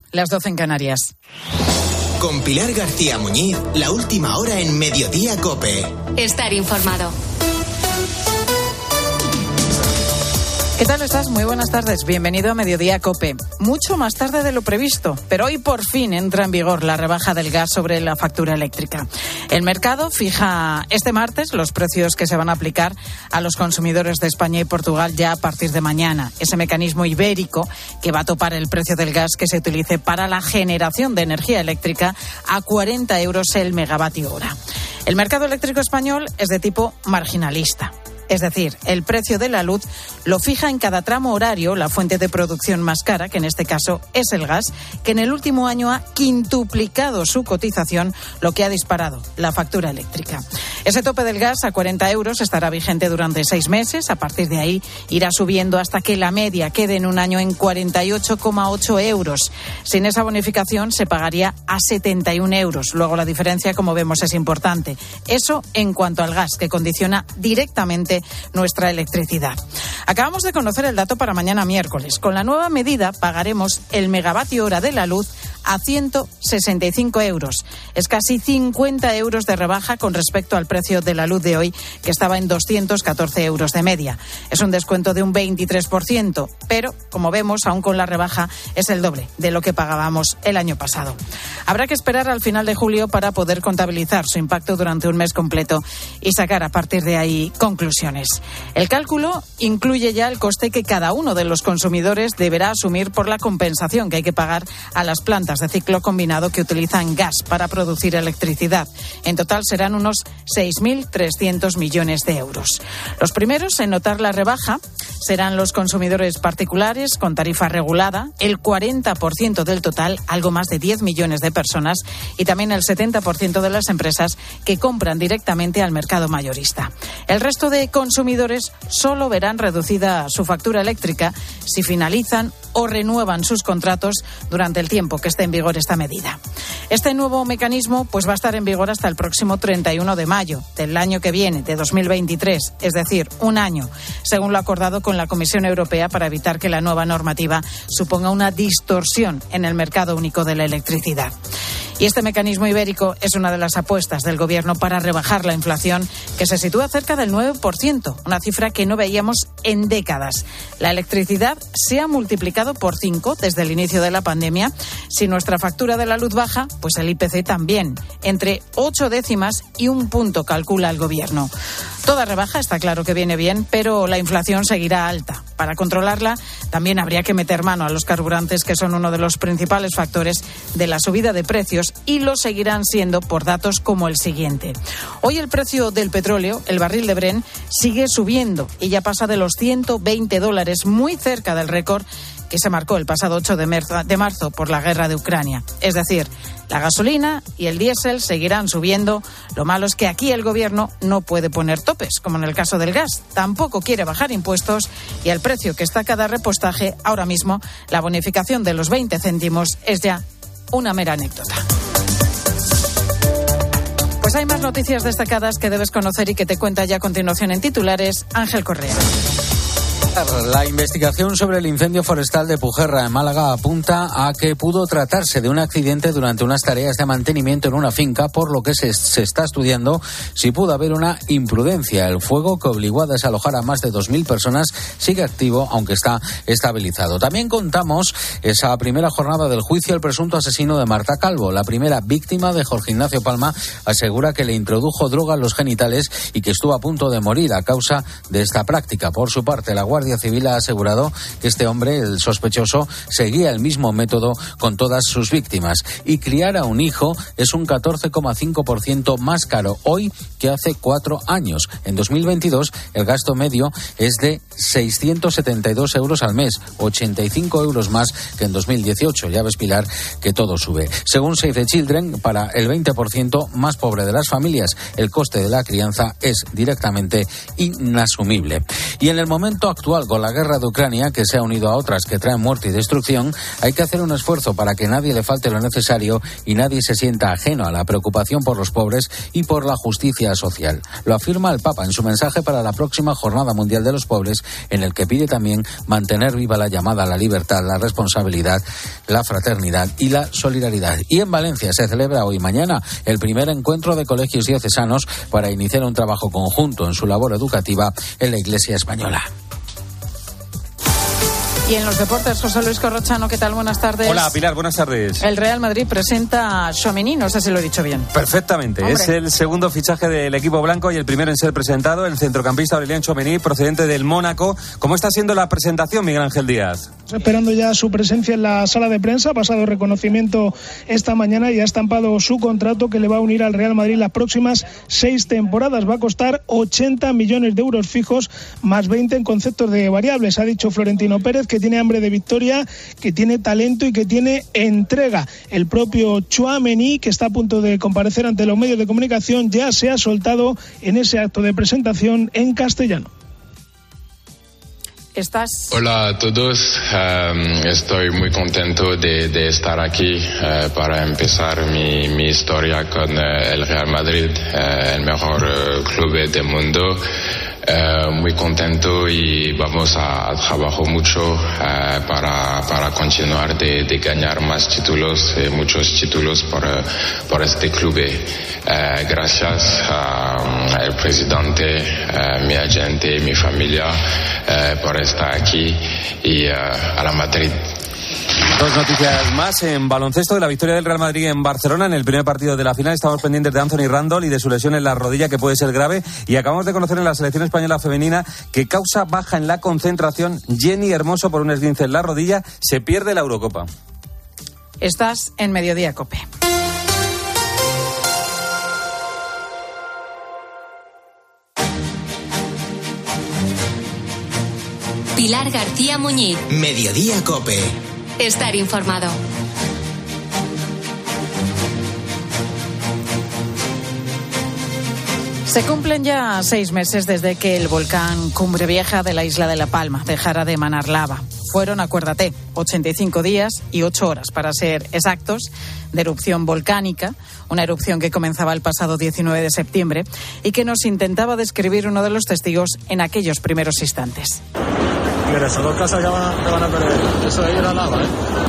las 12 en Canarias. Con Pilar García Muñiz, la última hora en Mediodía COPE. Estar informado. ¿Qué tal estás? Muy buenas tardes. Bienvenido a Mediodía COPE. Mucho más tarde de lo previsto, pero hoy por fin entra en vigor la rebaja del gas sobre la factura eléctrica. El mercado fija este martes los precios que se van a aplicar a los consumidores de España y Portugal ya a partir de mañana. Ese mecanismo ibérico que va a topar el precio del gas que se utilice para la generación de energía eléctrica a 40 euros el megavatio hora. El mercado eléctrico español es de tipo marginalista. Es decir, el precio de la luz lo fija en cada tramo horario la fuente de producción más cara, que en este caso es el gas, que en el último año ha quintuplicado su cotización, lo que ha disparado la factura eléctrica. Ese tope del gas a 40 euros estará vigente durante 6 meses. A partir de ahí irá subiendo hasta que la media quede en un año en 48,8 euros. Sin esa bonificación se pagaría a 71 euros. Luego la diferencia, como vemos, es importante. Eso en cuanto al gas, que condiciona directamente nuestra electricidad. Acabamos de conocer el dato para mañana miércoles. Con la nueva medida pagaremos el megavatio hora de la luz a 165 euros. Es casi 50 euros de rebaja con respecto al precio de la luz de hoy, que estaba en 214 euros de media. Es un descuento de un 23%, pero, como vemos, aún con la rebaja es el doble de lo que pagábamos el año pasado. Habrá que esperar al final de julio para poder contabilizar su impacto durante un mes completo y sacar a partir de ahí conclusiones. El cálculo incluye ya el coste que cada uno de los consumidores deberá asumir por la compensación que hay que pagar a las plantas de ciclo combinado que utilizan gas para producir electricidad. En total serán unos 6.300 millones de euros. Los primeros en notar la rebaja serán los consumidores particulares con tarifa regulada, el 40% del total, algo más de 10 millones de personas, y también el 70% de las empresas que compran directamente al mercado mayorista. El resto de consumidores solo verán reducida su factura eléctrica si finalizan o renuevan sus contratos durante el tiempo que esté en vigor esta medida. Este nuevo mecanismo va a estar en vigor hasta el próximo 31 de mayo del año que viene, de 2023, es decir, un año, según lo acordado con la Comisión Europea para evitar que la nueva normativa suponga una distorsión en el mercado único de la electricidad. Y este mecanismo ibérico es una de las apuestas del Gobierno para rebajar la inflación, que se sitúa cerca del 9%, una cifra que no veíamos en décadas. La electricidad se ha multiplicado por 5 desde el inicio de la pandemia. Si nuestra factura de la luz baja, el IPC también. Entre 8 décimas y 1 punto, calcula el Gobierno. Toda rebaja está claro que viene bien, pero la inflación seguirá alta. Para controlarla, también habría que meter mano a los carburantes, que son uno de los principales factores de la subida de precios, y lo seguirán siendo por datos como el siguiente. Hoy el precio del petróleo, el barril de Brent, sigue subiendo y ya pasa de los $120, muy cerca del récord que se marcó el pasado 8 de marzo por la guerra de Ucrania. Es decir, la gasolina y el diésel seguirán subiendo. Lo malo es que aquí el Gobierno no puede poner topes, como en el caso del gas. Tampoco quiere bajar impuestos y al precio que está cada repostaje, ahora mismo la bonificación de los 20 céntimos es ya una mera anécdota. Pues hay más noticias destacadas que debes conocer y que te cuenta ya a continuación en titulares Ángel Correa. La investigación sobre el incendio forestal de Pujerra, en Málaga, apunta a que pudo tratarse de un accidente durante unas tareas de mantenimiento en una finca, por lo que se está estudiando si pudo haber una imprudencia. El fuego, que obligó a desalojar a más de 2.000 personas, sigue activo, aunque está estabilizado. También contamos esa primera jornada del juicio al presunto asesino de Marta Calvo. La primera víctima, de Jorge Ignacio Palma, asegura que le introdujo droga en los genitales y que estuvo a punto de morir a causa de esta práctica. Por su parte, la Guardia Civil ha asegurado que este hombre, el sospechoso, seguía el mismo método con todas sus víctimas. Y criar a un hijo es un 14,5% más caro hoy que hace 4 años. En 2022 el gasto medio es de 672 euros al mes, 85 euros más que en 2018. Ya ves, Pilar, que todo sube. Según Save the Children, para el 20% más pobre de las familias, el coste de la crianza es directamente inasumible. Y en el momento actual igual con la guerra de Ucrania, que se ha unido a otras que traen muerte y destrucción, hay que hacer un esfuerzo para que nadie le falte lo necesario y nadie se sienta ajeno a la preocupación por los pobres y por la justicia social. Lo afirma el Papa en su mensaje para la próxima Jornada Mundial de los Pobres, en el que pide también mantener viva la llamada a la libertad, la responsabilidad, la fraternidad y la solidaridad. Y en Valencia se celebra hoy y mañana el primer encuentro de colegios diocesanos para iniciar un trabajo conjunto en su labor educativa en la Iglesia española. Y en los deportes, José Luis Corrochano, ¿qué tal? Buenas tardes. Hola, Pilar, buenas tardes. El Real Madrid presenta a Tchouaméni, no sé si lo he dicho bien. Perfectamente, hombre. Es el segundo fichaje del equipo blanco y el primero en ser presentado, el centrocampista Aurélien Tchouaméni, procedente del Mónaco. ¿Cómo está siendo la presentación, Miguel Ángel Díaz? Esperando ya su presencia en la sala de prensa, ha pasado reconocimiento esta mañana y ha estampado su contrato que le va a unir al Real Madrid las próximas 6 temporadas. Va a costar 80 millones de euros fijos, más 20 en conceptos de variables. Ha dicho Florentino Pérez que tiene hambre de victoria, que tiene talento y que tiene entrega. El propio Tchouaméni, que está a punto de comparecer ante los medios de comunicación, ya se ha soltado en ese acto de presentación en castellano. Hola a todos, estoy muy contento de estar aquí para empezar mi historia con el Real Madrid, el mejor club del mundo. Muy contento y vamos a trabajar mucho para continuar de ganar más títulos, muchos títulos por este club. Gracias al presidente, mi agente, mi familia por estar aquí y a la Madrid. Dos noticias más en baloncesto de la victoria del Real Madrid en Barcelona en el primer partido de la final. Estamos pendientes de Anthony Randall y de su lesión en la rodilla, que puede ser grave, y acabamos de conocer en la selección española femenina que causa baja en la concentración Jenny Hermoso por un esguince en la rodilla. Se pierde la Eurocopa. Estás en Mediodía COPE. Pilar García Muñiz. Mediodía COPE. Estar informado. Se cumplen ya 6 meses desde que el volcán Cumbre Vieja de la isla de La Palma dejara de emanar lava. Fueron, acuérdate, 85 días y 8 horas, para ser exactos, de erupción volcánica, una erupción que comenzaba el pasado 19 de septiembre y que nos intentaba describir uno de los testigos en aquellos primeros instantes. Mira, esas 2 casas ya van a perder. Eso de ahí era lava,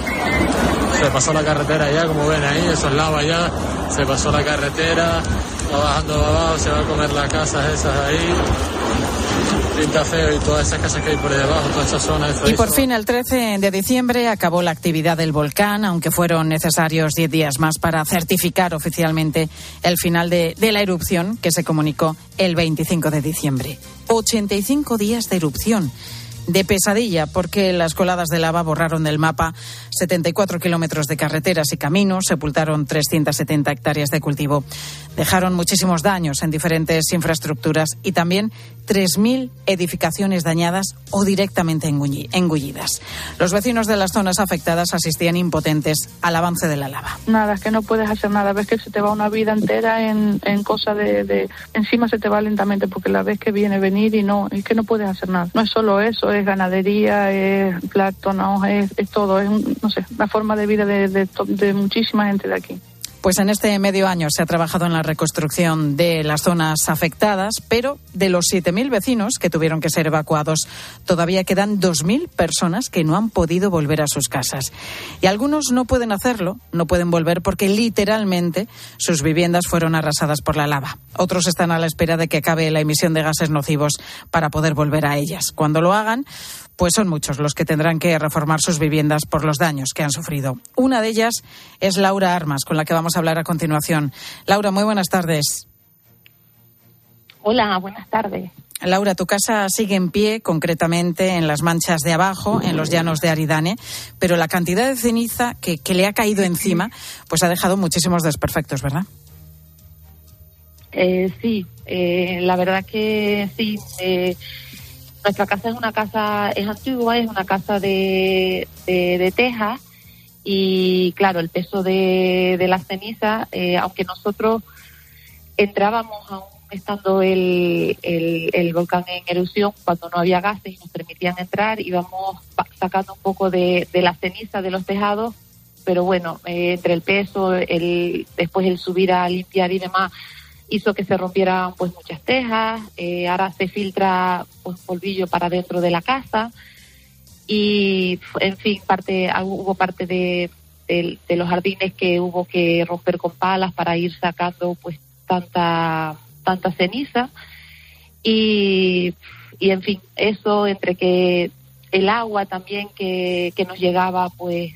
Se pasó la carretera ya, como ven ahí, eso es lava ya. Se pasó la carretera, va bajando abajo, se va a comer las casas esas ahí. Pinta feo y todas esas casas que hay por ahí debajo, toda esa zona. Y por fin, el 13 de diciembre acabó la actividad del volcán, aunque fueron necesarios 10 días más para certificar oficialmente el final de la erupción, que se comunicó el 25 de diciembre. 85 días de erupción. De pesadilla, porque las coladas de lava borraron del mapa 74 kilómetros de carreteras y caminos, sepultaron 370 hectáreas de cultivo, dejaron muchísimos daños en diferentes infraestructuras y también 3.000 edificaciones dañadas o directamente engullidas. Los vecinos de las zonas afectadas asistían impotentes al avance de la lava. Nada, es que no puedes hacer nada, ves que se te va una vida entera en cosa de encima se te va lentamente porque la ves que viene venir y no, es que no puedes hacer nada. No es solo eso, es ganadería, es plátanos, es todo, es la forma de vida de muchísima gente de aquí. Pues en este medio año se ha trabajado en la reconstrucción de las zonas afectadas, pero de los 7.000 vecinos que tuvieron que ser evacuados, todavía quedan 2.000 personas que no han podido volver a sus casas. Y algunos no pueden hacerlo, no pueden volver porque literalmente sus viviendas fueron arrasadas por la lava. Otros están a la espera de que acabe la emisión de gases nocivos para poder volver a ellas. Cuando lo hagan, pues son muchos los que tendrán que reformar sus viviendas por los daños que han sufrido. Una de ellas es Laura Armas, con la que vamos a hablar a continuación. Laura, muy buenas tardes. Hola, buenas tardes. Laura, tu casa sigue en pie, concretamente en las Manchas de Abajo, en los llanos de Aridane, pero la cantidad de ceniza que le ha caído encima, pues ha dejado muchísimos desperfectos, ¿verdad? Sí, la verdad que sí. Nuestra casa es antigua, es una casa de teja y claro, el peso de la ceniza, aunque nosotros entrábamos a un estando el volcán en erupción, cuando no había gases y nos permitían entrar, íbamos sacando un poco de la ceniza de los tejados, pero bueno, entre el peso, después el subir a limpiar y demás, hizo que se rompieran pues muchas tejas. Ahora se filtra pues polvillo para dentro de la casa y, en fin, hubo parte de los jardines que hubo que romper con palas para ir sacando pues tanta ceniza y en fin, eso, entre que el agua también que nos llegaba pues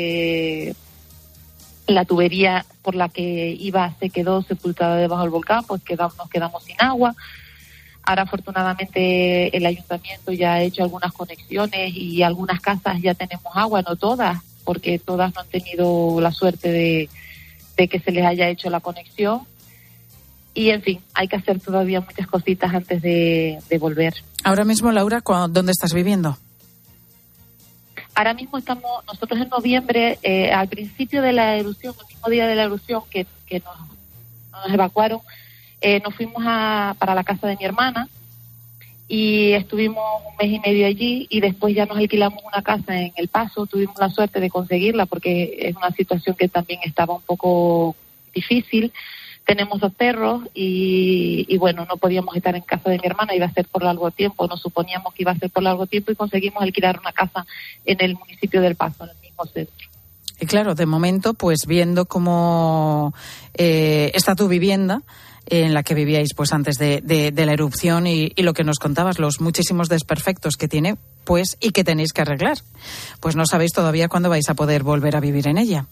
la tubería por la que iba se quedó sepultada debajo del volcán, pues nos quedamos sin agua. Ahora afortunadamente el ayuntamiento ya ha hecho algunas conexiones y algunas casas ya tenemos agua, no todas, porque todas no han tenido la suerte de que se les haya hecho la conexión. Y, en fin, hay que hacer todavía muchas cositas antes de volver. Ahora mismo, Laura, ¿dónde estás viviendo? Ahora mismo nosotros en noviembre, al principio de la erupción, el mismo día de la erupción que nos evacuaron, nos fuimos para la casa de mi hermana y estuvimos un mes y medio allí y después ya nos alquilamos una casa en El Paso. Tuvimos la suerte de conseguirla porque es una situación que también estaba un poco difícil. Tenemos 2 perros y bueno, no podíamos estar en casa de mi hermana, iba a ser por largo tiempo, nos suponíamos que iba a ser por largo tiempo y conseguimos alquilar una casa en el municipio del Paso, en el mismo centro. Y claro, de momento, pues viendo cómo está tu vivienda, en la que vivíais pues antes de la erupción y lo que nos contabas, los muchísimos desperfectos que tiene, pues, y que tenéis que arreglar. Pues no sabéis todavía cuándo vais a poder volver a vivir en ella.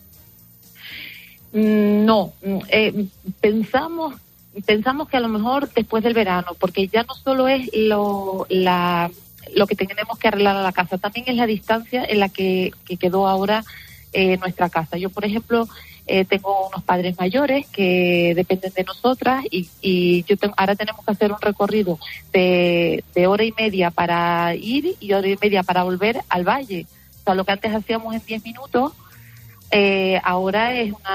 No, pensamos que a lo mejor después del verano, porque ya no solo es lo que tenemos que arreglar a la casa, también es la distancia en la que quedó ahora nuestra casa. Yo, por ejemplo, tengo unos padres mayores que dependen de nosotras y ahora tenemos que hacer un recorrido de 1:30 para ir y 1:30 para volver al valle. O sea, lo que antes hacíamos en 10 minutos, ahora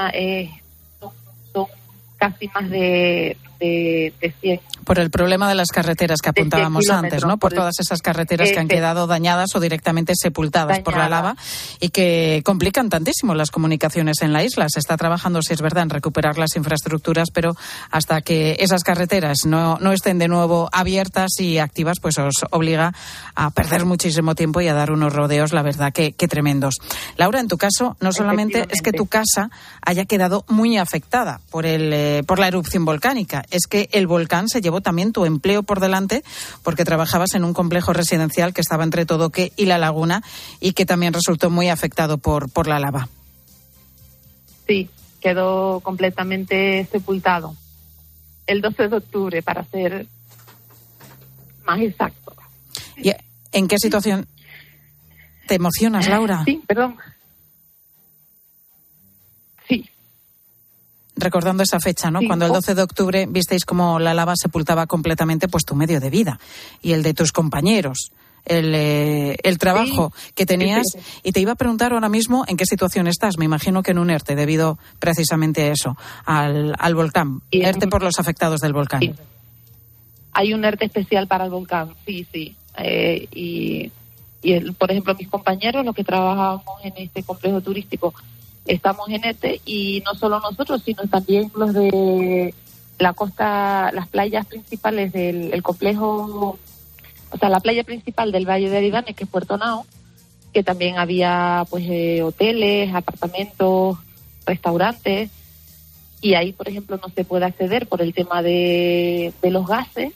son casi más de 100. Por el problema de las carreteras que apuntábamos antes, ¿no? Por todas esas carreteras que han quedado dañadas o directamente sepultadas por la lava y que complican tantísimo las comunicaciones en la isla. Se está trabajando, si es verdad, en recuperar las infraestructuras, pero hasta que esas carreteras no estén de nuevo abiertas y activas, pues os obliga a perder muchísimo tiempo y a dar unos rodeos, la verdad, que tremendos. Laura, en tu caso, no solamente es que tu casa haya quedado muy afectada por la erupción volcánica, es que el volcán se llevó también tu empleo por delante porque trabajabas en un complejo residencial que estaba entre Todoque y La Laguna y que también resultó muy afectado por la lava. Sí, quedó completamente sepultado. El 12 de octubre, para ser más exacto. ¿Y en qué situación te emocionas, Laura? Sí, perdón. Recordando esa fecha, ¿no? Sí, cuando el 12 de octubre visteis cómo la lava sepultaba completamente pues tu medio de vida y el de tus compañeros, el trabajo que tenías. Sí. Y te iba a preguntar ahora mismo en qué situación estás. Me imagino que en un ERTE, debido precisamente a eso, al volcán. ERTE por los afectados del volcán. Sí. Hay un ERTE especial para el volcán, sí. Por ejemplo, mis compañeros, los que trabajábamos en este complejo turístico, estamos en ERTE, y no solo nosotros, sino también los de la costa, las playas principales del complejo, o sea, la playa principal del Valle de Aridane, que es Puerto Nao, que también había pues hoteles, apartamentos, restaurantes, y ahí, por ejemplo, no se puede acceder por el tema de los gases,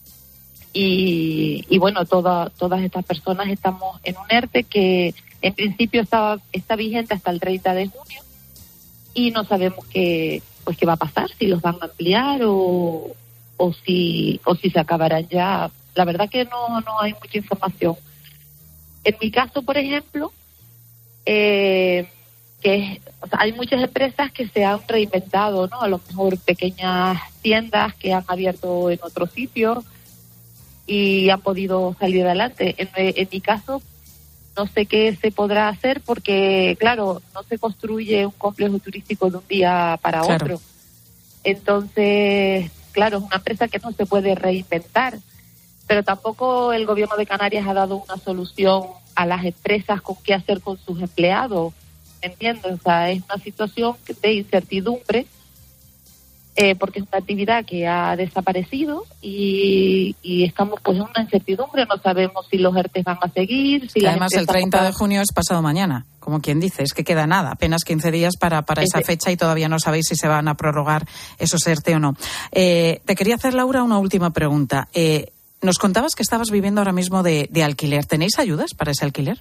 y bueno, todas estas personas estamos en un ERTE que en principio está vigente hasta el 30 de junio y no sabemos qué va a pasar, si los van a ampliar o si se acabarán ya. La verdad que no hay mucha información. En mi caso, por ejemplo, hay muchas empresas que se han reinventado, ¿no? A lo mejor pequeñas tiendas que han abierto en otros sitios y han podido salir adelante. En mi caso, no sé qué se podrá hacer porque, claro, no se construye un complejo turístico de un día para otro. Entonces, claro, es una empresa que no se puede reinventar, pero tampoco el gobierno de Canarias ha dado una solución a las empresas con qué hacer con sus empleados, ¿entiendes? O sea, es una situación de incertidumbre, porque es una actividad que ha desaparecido y estamos pues en una incertidumbre, no sabemos si los ERTE van a seguir. Si además el 30 de junio es pasado mañana, como quien dice, es que queda nada, apenas 15 días para esa fecha y todavía no sabéis si se van a prorrogar esos ERTE o no. Te quería hacer, Laura, una última pregunta. Nos contabas que estabas viviendo ahora mismo de alquiler. ¿Tenéis ayudas para ese alquiler?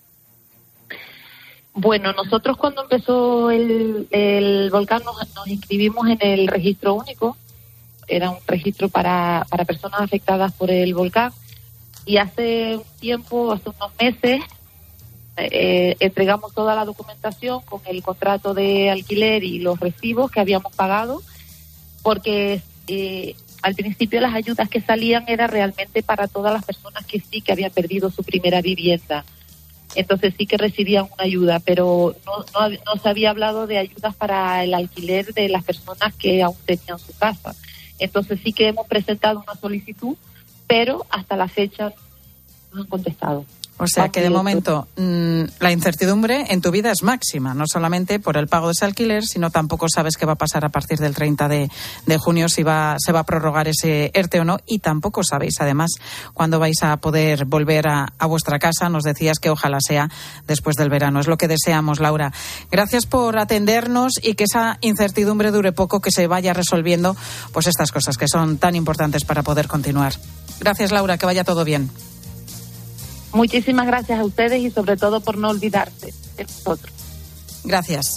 Bueno, nosotros cuando empezó el volcán nos inscribimos en el registro único. Era un registro para personas afectadas por el volcán. Y hace un tiempo, hace unos meses, entregamos toda la documentación con el contrato de alquiler y los recibos que habíamos pagado, porque al principio las ayudas que salían era realmente para todas las personas que sí que habían perdido su primera vivienda. Entonces sí que recibían una ayuda, pero no se había hablado de ayudas para el alquiler de las personas que aún tenían su casa. Entonces sí que hemos presentado una solicitud, pero hasta la fecha no han contestado. O sea que de momento la incertidumbre en tu vida es máxima, no solamente por el pago de ese alquiler, sino tampoco sabes qué va a pasar a partir del 30 de junio, si se va a prorrogar ese ERTE o no, y tampoco sabéis además cuándo vais a poder volver a vuestra casa. Nos decías que ojalá sea después del verano. Es lo que deseamos, Laura. Gracias por atendernos y que esa incertidumbre dure poco, que se vaya resolviendo pues estas cosas que son tan importantes para poder continuar. Gracias, Laura, que vaya todo bien. Muchísimas gracias a ustedes y sobre todo por no olvidarse de nosotros. Gracias.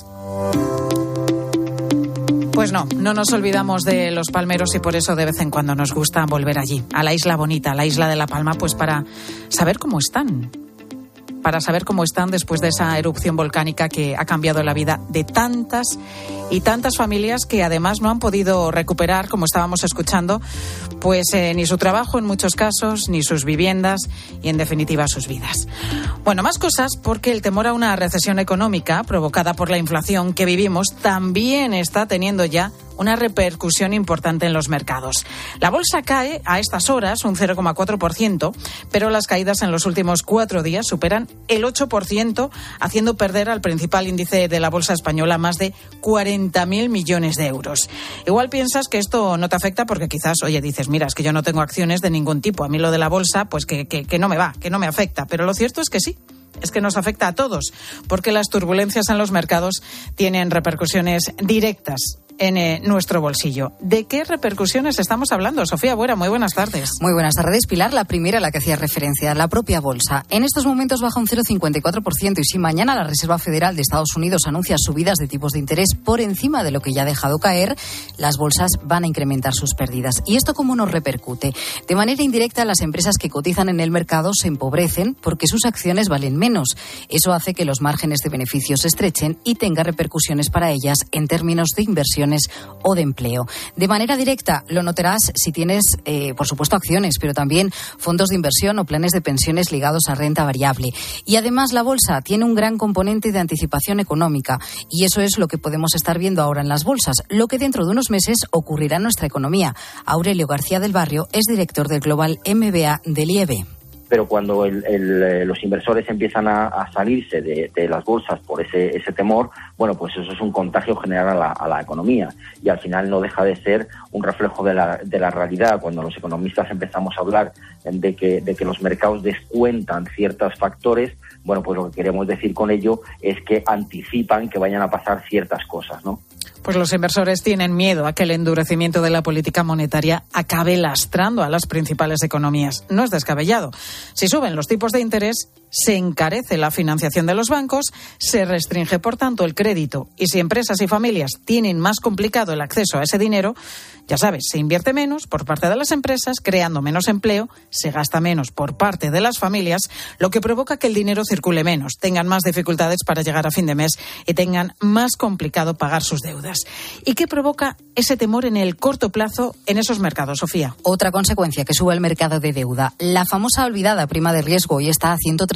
Pues no nos olvidamos de los palmeros y por eso de vez en cuando nos gusta volver allí, a la isla bonita, a la isla de La Palma, pues para saber cómo están. Para saber cómo están después de esa erupción volcánica que ha cambiado la vida de tantas y tantas familias que además no han podido recuperar, como estábamos escuchando, pues ni su trabajo en muchos casos, ni sus viviendas y en definitiva sus vidas. Bueno, más cosas, porque el temor a una recesión económica provocada por la inflación que vivimos también está teniendo ya una repercusión importante en los mercados. La bolsa cae a estas horas un 0,4%, pero las caídas en los últimos 4 días superan el 8%, haciendo perder al principal índice de la bolsa española más de 40.000 millones de euros. Igual piensas que esto no te afecta porque quizás, dices, mira, es que yo no tengo acciones de ningún tipo. A mí lo de la bolsa, pues que no me va, que no me afecta. Pero lo cierto es que sí. Es que nos afecta a todos, porque las turbulencias en los mercados tienen repercusiones directas en nuestro bolsillo. ¿De qué repercusiones estamos hablando? Sofía Buera, muy buenas tardes. Muy buenas tardes, Pilar. La primera a la que hacía referencia, la propia bolsa. En estos momentos baja un 0,54% y si mañana la Reserva Federal de Estados Unidos anuncia subidas de tipos de interés por encima de lo que ya ha dejado caer, las bolsas van a incrementar sus pérdidas. ¿Y esto cómo nos repercute? De manera indirecta, las empresas que cotizan en el mercado se empobrecen porque sus acciones valen menos. Eso hace que los márgenes de beneficios se estrechen y tenga repercusiones para ellas en términos de inversión o de empleo. De manera directa lo notarás si tienes, por supuesto, acciones, pero también fondos de inversión o planes de pensiones ligados a renta variable. Y además la bolsa tiene un gran componente de anticipación económica y eso es lo que podemos estar viendo ahora en las bolsas, lo que dentro de unos meses ocurrirá en nuestra economía. Aurelio García del Barrio es director del Global MBA del IEB. Pero cuando los inversores empiezan a salirse de las bolsas por ese temor, bueno, pues eso es un contagio general a la economía y al final no deja de ser un reflejo de la realidad. Cuando los economistas empezamos a hablar de que los mercados descuentan ciertos factores, bueno, pues lo que queremos decir con ello es que anticipan que vayan a pasar ciertas cosas, ¿no? Pues los inversores tienen miedo a que el endurecimiento de la política monetaria acabe lastrando a las principales economías. No es descabellado. Si suben los tipos de interés, se encarece la financiación de los bancos, se restringe, por tanto, el crédito. Y si empresas y familias tienen más complicado el acceso a ese dinero, ya sabes, se invierte menos por parte de las empresas, creando menos empleo, se gasta menos por parte de las familias, lo que provoca que el dinero circule menos, tengan más dificultades para llegar a fin de mes y tengan más complicado pagar sus deudas. ¿Y qué provoca ese temor en el corto plazo en esos mercados, Sofía? Otra consecuencia que sube el mercado de deuda. La famosa olvidada prima de riesgo hoy está a 135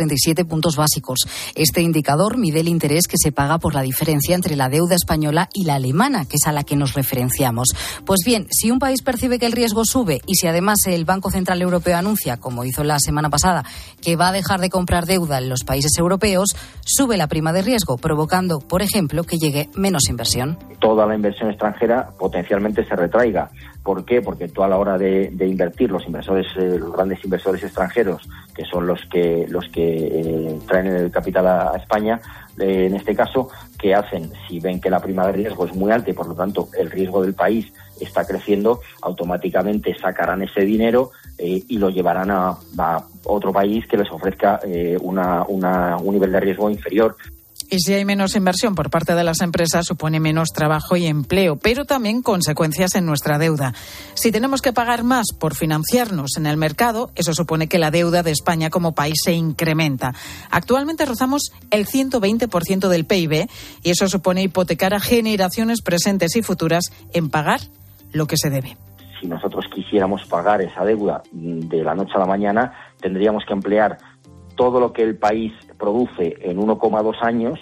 0,57 puntos básicos. Este indicador mide el interés que se paga por la diferencia entre la deuda española y la alemana, que es a la que nos referenciamos. Pues bien, si un país percibe que el riesgo sube y si además el Banco Central Europeo anuncia, como hizo la semana pasada, que va a dejar de comprar deuda en los países europeos, sube la prima de riesgo, provocando, por ejemplo, que llegue menos inversión. Toda la inversión extranjera potencialmente se retraiga. ¿Por qué? Porque tú a la hora de invertir, los grandes inversores extranjeros, que son los que traen el capital a España, en este caso, ¿qué hacen? Si ven que la prima de riesgo es muy alta y por lo tanto el riesgo del país está creciendo, automáticamente sacarán ese dinero y lo llevarán a otro país que les ofrezca un nivel de riesgo inferior. Y si hay menos inversión por parte de las empresas, supone menos trabajo y empleo, pero también consecuencias en nuestra deuda. Si tenemos que pagar más por financiarnos en el mercado, eso supone que la deuda de España como país se incrementa. Actualmente rozamos el 120% del PIB y eso supone hipotecar a generaciones presentes y futuras en pagar lo que se debe. Si nosotros quisiéramos pagar esa deuda de la noche a la mañana, tendríamos que emplear todo lo que el país produce en 1,2 años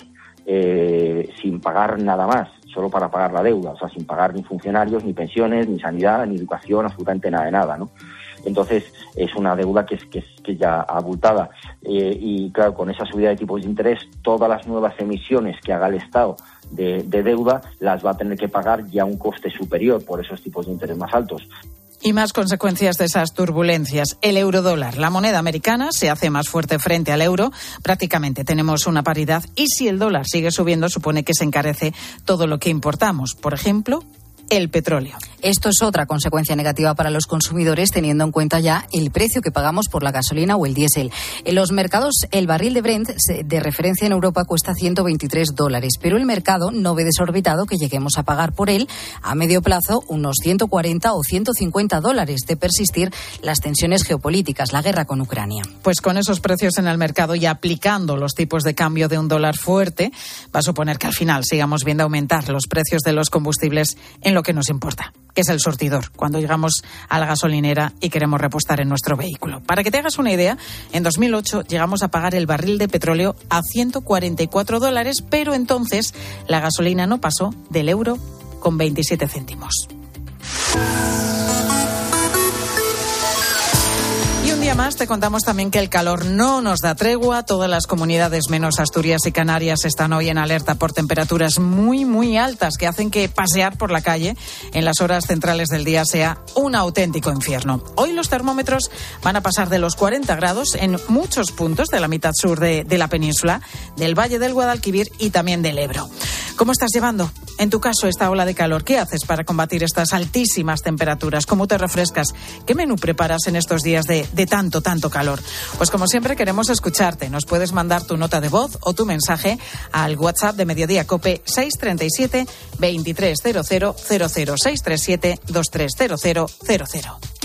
sin pagar nada más, solo para pagar la deuda, o sea, sin pagar ni funcionarios, ni pensiones, ni sanidad, ni educación, absolutamente nada de nada, ¿no? Entonces, es una deuda que es ya abultada. Y claro, con esa subida de tipos de interés, todas las nuevas emisiones que haga el Estado de deuda las va a tener que pagar ya a un coste superior por esos tipos de interés más altos. Y más consecuencias de esas turbulencias. El eurodólar, la moneda americana, se hace más fuerte frente al euro. Prácticamente tenemos una paridad y si el dólar sigue subiendo, supone que se encarece todo lo que importamos. Por ejemplo, el petróleo. Esto es otra consecuencia negativa para los consumidores, teniendo en cuenta ya el precio que pagamos por la gasolina o el diésel. En los mercados, el barril de Brent de referencia en Europa cuesta $123, pero el mercado no ve desorbitado que lleguemos a pagar por él a medio plazo unos $140 o $150 de persistir las tensiones geopolíticas, la guerra con Ucrania. Pues con esos precios en el mercado y aplicando los tipos de cambio de un dólar fuerte, va a suponer que al final sigamos viendo aumentar los precios de los combustibles en lo que nos importa, que es el surtidor, cuando llegamos a la gasolinera y queremos repostar en nuestro vehículo. Para que te hagas una idea, en 2008 llegamos a pagar el barril de petróleo a $144, pero entonces la gasolina no pasó del euro con 27 céntimos. Y un día más te contamos también que el calor no nos da tregua. Todas las comunidades menos Asturias y Canarias están hoy en alerta por temperaturas muy, muy altas que hacen que pasear por la calle en las horas centrales del día sea un auténtico infierno. Hoy los termómetros van a pasar de los 40 grados en muchos puntos de la mitad sur de la península, del Valle del Guadalquivir y también del Ebro. ¿Cómo estás llevando, en tu caso, esta ola de calor? ¿Qué haces para combatir estas altísimas temperaturas? ¿Cómo te refrescas? ¿Qué menú preparas en estos días de tanto calor? Pues como siempre queremos escucharte. Nos puedes mandar tu nota de voz o tu mensaje al WhatsApp de Mediodía COPE 637 230000 637 230000.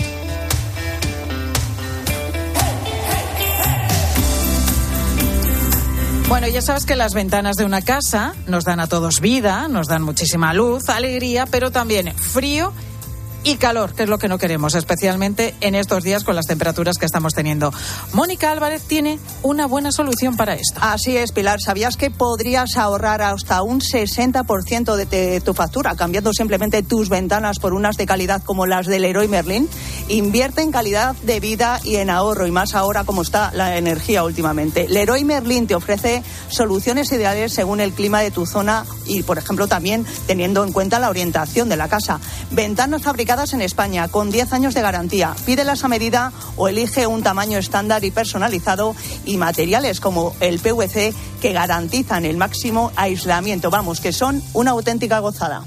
Bueno, ya sabes que las ventanas de una casa nos dan a todos vida, nos dan muchísima luz, alegría, pero también frío y calor, que es lo que no queremos, especialmente en estos días con las temperaturas que estamos teniendo. Mónica Álvarez tiene una buena solución para esto. Así es, Pilar. ¿Sabías que podrías ahorrar hasta un 60% de tu factura cambiando simplemente tus ventanas por unas de calidad como las del Leroy Merlin? Invierte en calidad de vida y en ahorro, y más ahora como está la energía últimamente. Leroy Merlin te ofrece soluciones ideales según el clima de tu zona y, por ejemplo, también teniendo en cuenta la orientación de la casa. Ventanas fabricadas en España con 10 años de garantía. Pídelas a medida o elige un tamaño estándar y personalizado, y materiales como el PVC que garantizan el máximo aislamiento. Vamos, que son una auténtica gozada.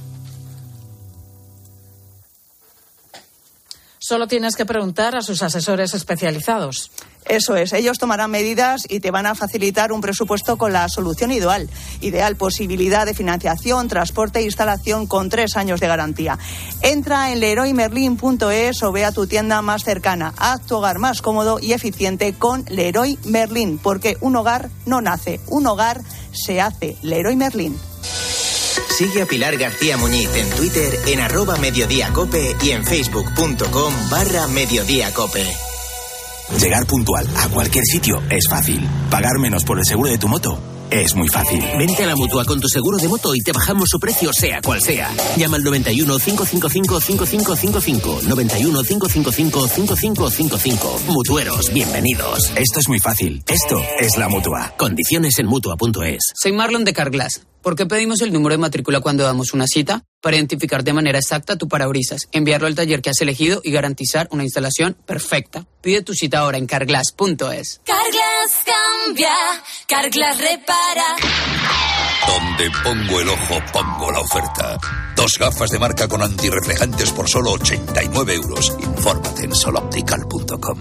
Solo tienes que preguntar a sus asesores especializados. Eso es, ellos tomarán medidas y te van a facilitar un presupuesto con la solución ideal. Posibilidad de financiación, transporte e instalación con 3 años de garantía. Entra en leroymerlin.es o ve a tu tienda más cercana. Haz tu hogar más cómodo y eficiente con Leroy Merlin, porque un hogar no nace, un hogar se hace. Leroy Merlin. Sigue a Pilar García Muñiz en Twitter en @mediodíacope y en facebook.com/mediodíacope. Llegar puntual a cualquier sitio es fácil. Pagar menos por el seguro de tu moto es muy fácil. Vente a la Mutua con tu seguro de moto y te bajamos su precio sea cual sea. Llama al 91 555 5555. 91 555 5555. Mutueros, bienvenidos. Esto es muy fácil. Esto es la Mutua. Condiciones en Mutua.es. Soy Marlon de Carglass. ¿Por qué pedimos el número de matrícula cuando damos una cita? Para identificar de manera exacta tu parabrisas, enviarlo al taller que has elegido y garantizar una instalación perfecta. Pide tu cita ahora en carglass.es. Carglass cambia, Carglass repara. Donde pongo el ojo, pongo la oferta. 2 gafas de marca con antirreflejantes por solo 89 euros. Infórmate en soloptical.com.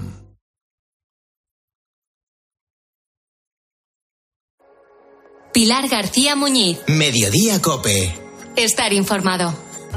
Pilar García Muñiz. Mediodía Cope. Estar informado.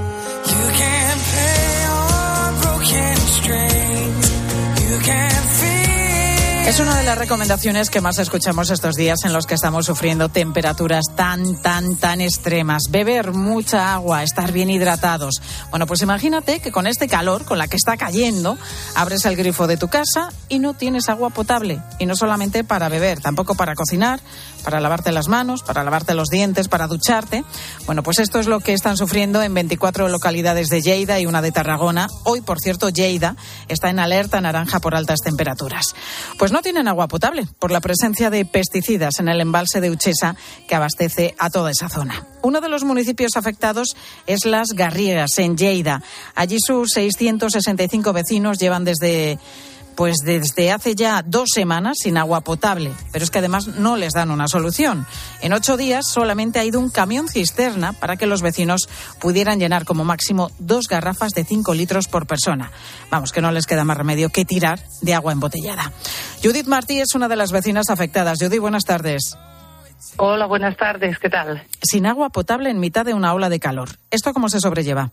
Es una de las recomendaciones que más escuchamos estos días en los que estamos sufriendo temperaturas tan extremas. Beber mucha agua, estar bien hidratados. Bueno, pues imagínate que con este calor, con la que está cayendo, abres el grifo de tu casa y no tienes agua potable. Y no solamente para beber, tampoco para cocinar, para lavarte las manos, para lavarte los dientes, para ducharte. Bueno, pues esto es lo que están sufriendo en 24 localidades de Lleida y una de Tarragona. Hoy, por cierto, Lleida está en alerta naranja por altas temperaturas. Pues no tienen agua potable por la presencia de pesticidas en el embalse de Uchesa que abastece a toda esa zona. Uno de los municipios afectados es Las Garrigues, en Lleida. Allí sus 665 vecinos llevan desde hace ya 2 semanas sin agua potable, pero es que además no les dan una solución. En 8 días solamente ha ido un camión cisterna para que los vecinos pudieran llenar como máximo 2 garrafas de 5 litros por persona. Vamos, que no les queda más remedio que tirar de agua embotellada. Judith Martí es una de las vecinas afectadas. Judith, buenas tardes. Hola, buenas tardes, ¿qué tal? Sin agua potable en mitad de una ola de calor. ¿Esto cómo se sobrelleva?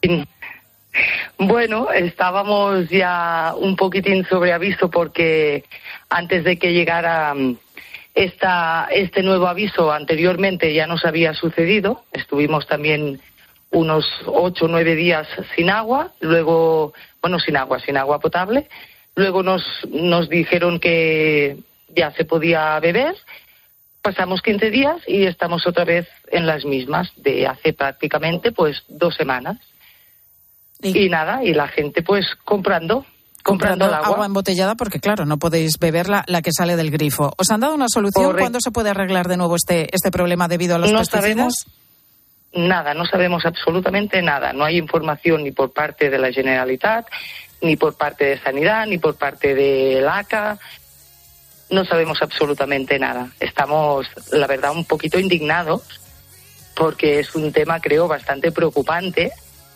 Bueno, estábamos ya un poquitín sobre aviso porque antes de que llegara este nuevo aviso, anteriormente ya nos había sucedido. Estuvimos también unos 8 o 9 días sin agua, luego, sin agua potable. Luego nos dijeron que ya se podía beber. Pasamos 15 días y estamos otra vez en las mismas de hace prácticamente 2 semanas. Y nada, y la gente comprando el agua embotellada porque claro, no podéis beber la que sale del grifo. ¿Os han dado una solución? Correcto. ¿Cuándo se puede arreglar de nuevo este problema debido a los pesticidas? No sabemos absolutamente nada. No hay información ni por parte de la Generalitat, ni por parte de Sanidad, ni por parte del ACA. No sabemos absolutamente nada. Estamos, la verdad, un poquito indignados porque es un tema, creo, bastante preocupante.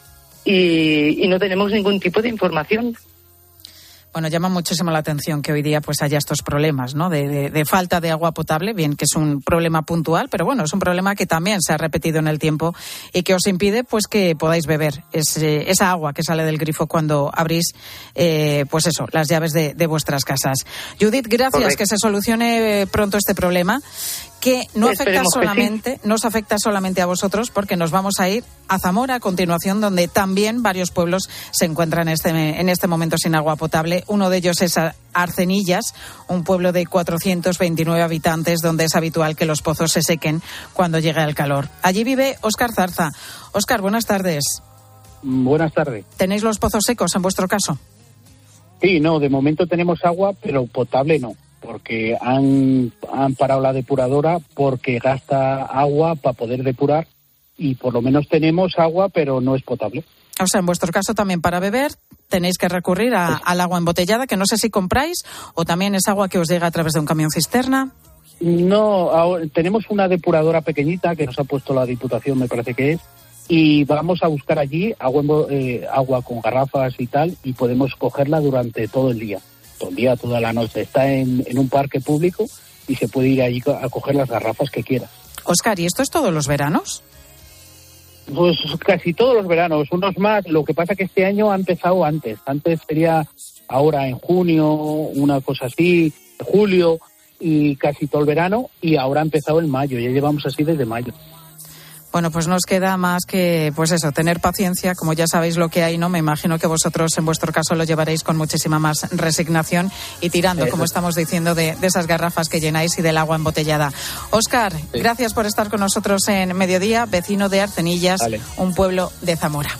Y no tenemos ningún tipo de información. Bueno, llama muchísimo la atención que hoy día haya estos problemas, ¿no? De falta de agua potable, bien que es un problema puntual, pero bueno, es un problema que también se ha repetido en el tiempo y que os impide que podáis beber esa agua que sale del grifo cuando abrís las llaves de vuestras casas. Judith, gracias. Correcto. Que se solucione pronto este problema, que no os afecta solamente a vosotros, porque nos vamos a ir a Zamora a continuación, donde también varios pueblos se encuentran en este momento sin agua potable. Uno de ellos es Arcenillas, un pueblo de 429 habitantes, donde es habitual que los pozos se sequen cuando llega el calor. Allí vive Óscar Zarza. Óscar, buenas tardes. Buenas tardes. ¿Tenéis los pozos secos en vuestro caso? Sí, no, de momento tenemos agua, pero potable no, porque han parado la depuradora porque gasta agua para poder depurar y por lo menos tenemos agua, pero no es potable. O sea, en vuestro caso también para beber tenéis que recurrir al agua embotellada, que no sé si compráis o también es agua que os llega a través de un camión cisterna. No, tenemos una depuradora pequeñita que nos ha puesto la Diputación, me parece que es, y vamos a buscar allí agua con garrafas y tal, y podemos cogerla durante todo el día, toda la noche. Está en un parque público y se puede ir allí a coger las garrafas que quiera. Óscar, ¿y esto es todos los veranos? Pues casi todos los veranos, unos más. Lo que pasa que este año ha empezado antes. Antes sería ahora en junio, una cosa así, julio y casi todo el verano, y ahora ha empezado en mayo. Ya llevamos así desde mayo. Bueno, pues nos queda más que, pues eso, tener paciencia, como ya sabéis lo que hay, ¿no? Me imagino que vosotros, en vuestro caso, lo llevaréis con muchísima más resignación y tirando, como estamos diciendo, de esas garrafas que llenáis y del agua embotellada. Óscar, gracias por estar con nosotros en Mediodía, vecino de Arcenillas, un pueblo de Zamora.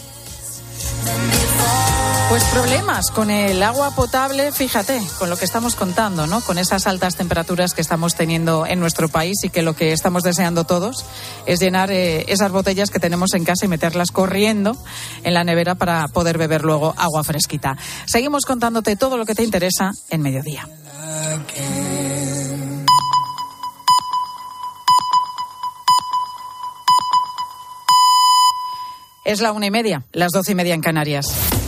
Pues problemas con el agua potable, fíjate, con lo que estamos contando, ¿no? Con esas altas temperaturas que estamos teniendo en nuestro país y que lo que estamos deseando todos es llenar esas botellas que tenemos en casa y meterlas corriendo en la nevera para poder beber luego agua fresquita. Seguimos contándote todo lo que te interesa en Mediodía. Es la 1:30, las 12:30 en Canarias.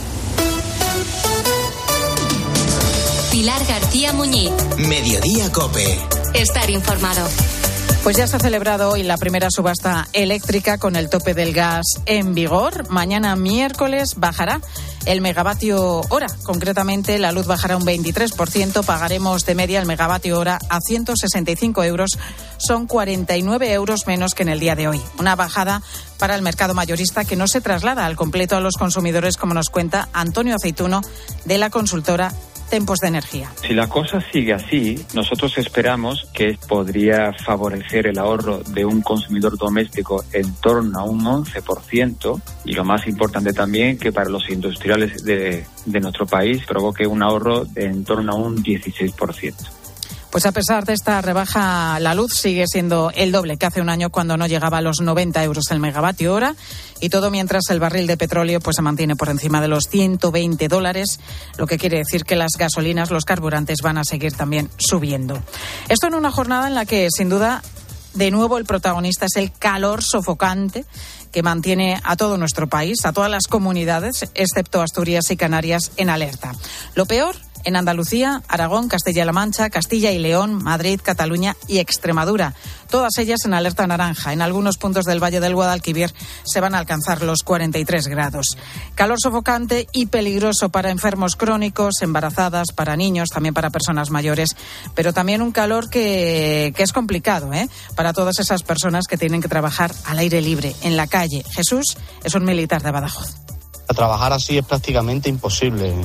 Pilar García Muñiz. Mediodía COPE. Estar informado. Pues ya se ha celebrado hoy la primera subasta eléctrica con el tope del gas en vigor. Mañana miércoles bajará el megavatio hora. Concretamente, la luz bajará un 23%. Pagaremos de media el megavatio hora a 165 euros. Son 49 euros menos que en el día de hoy. Una bajada para el mercado mayorista que no se traslada al completo a los consumidores, como nos cuenta Antonio Aceituno de la consultora Tempos de Energía. Si la cosa sigue así, nosotros esperamos que podría favorecer el ahorro de un consumidor doméstico en torno a un 11%, y lo más importante también, que para los industriales de nuestro país provoque un ahorro de en torno a un 16%. Pues a pesar de esta rebaja, la luz sigue siendo el doble que hace un año, cuando no llegaba a los 90 euros el megavatio hora, y todo mientras el barril de petróleo pues se mantiene por encima de los $120, lo que quiere decir que las gasolinas, los carburantes, van a seguir también subiendo. Esto en una jornada en la que, sin duda, de nuevo el protagonista es el calor sofocante que mantiene a todo nuestro país, a todas las comunidades, excepto Asturias y Canarias, en alerta. Lo peor en Andalucía, Aragón, Castilla-La Mancha, Castilla y León, Madrid, Cataluña y Extremadura. Todas ellas en alerta naranja. En algunos puntos del Valle del Guadalquivir se van a alcanzar los 43 grados. Calor sofocante y peligroso para enfermos crónicos, embarazadas, para niños, también para personas mayores, pero también un calor que es complicado, para todas esas personas que tienen que trabajar al aire libre, en la calle. Jesús es un militar de Badajoz. Trabajar así es prácticamente imposible.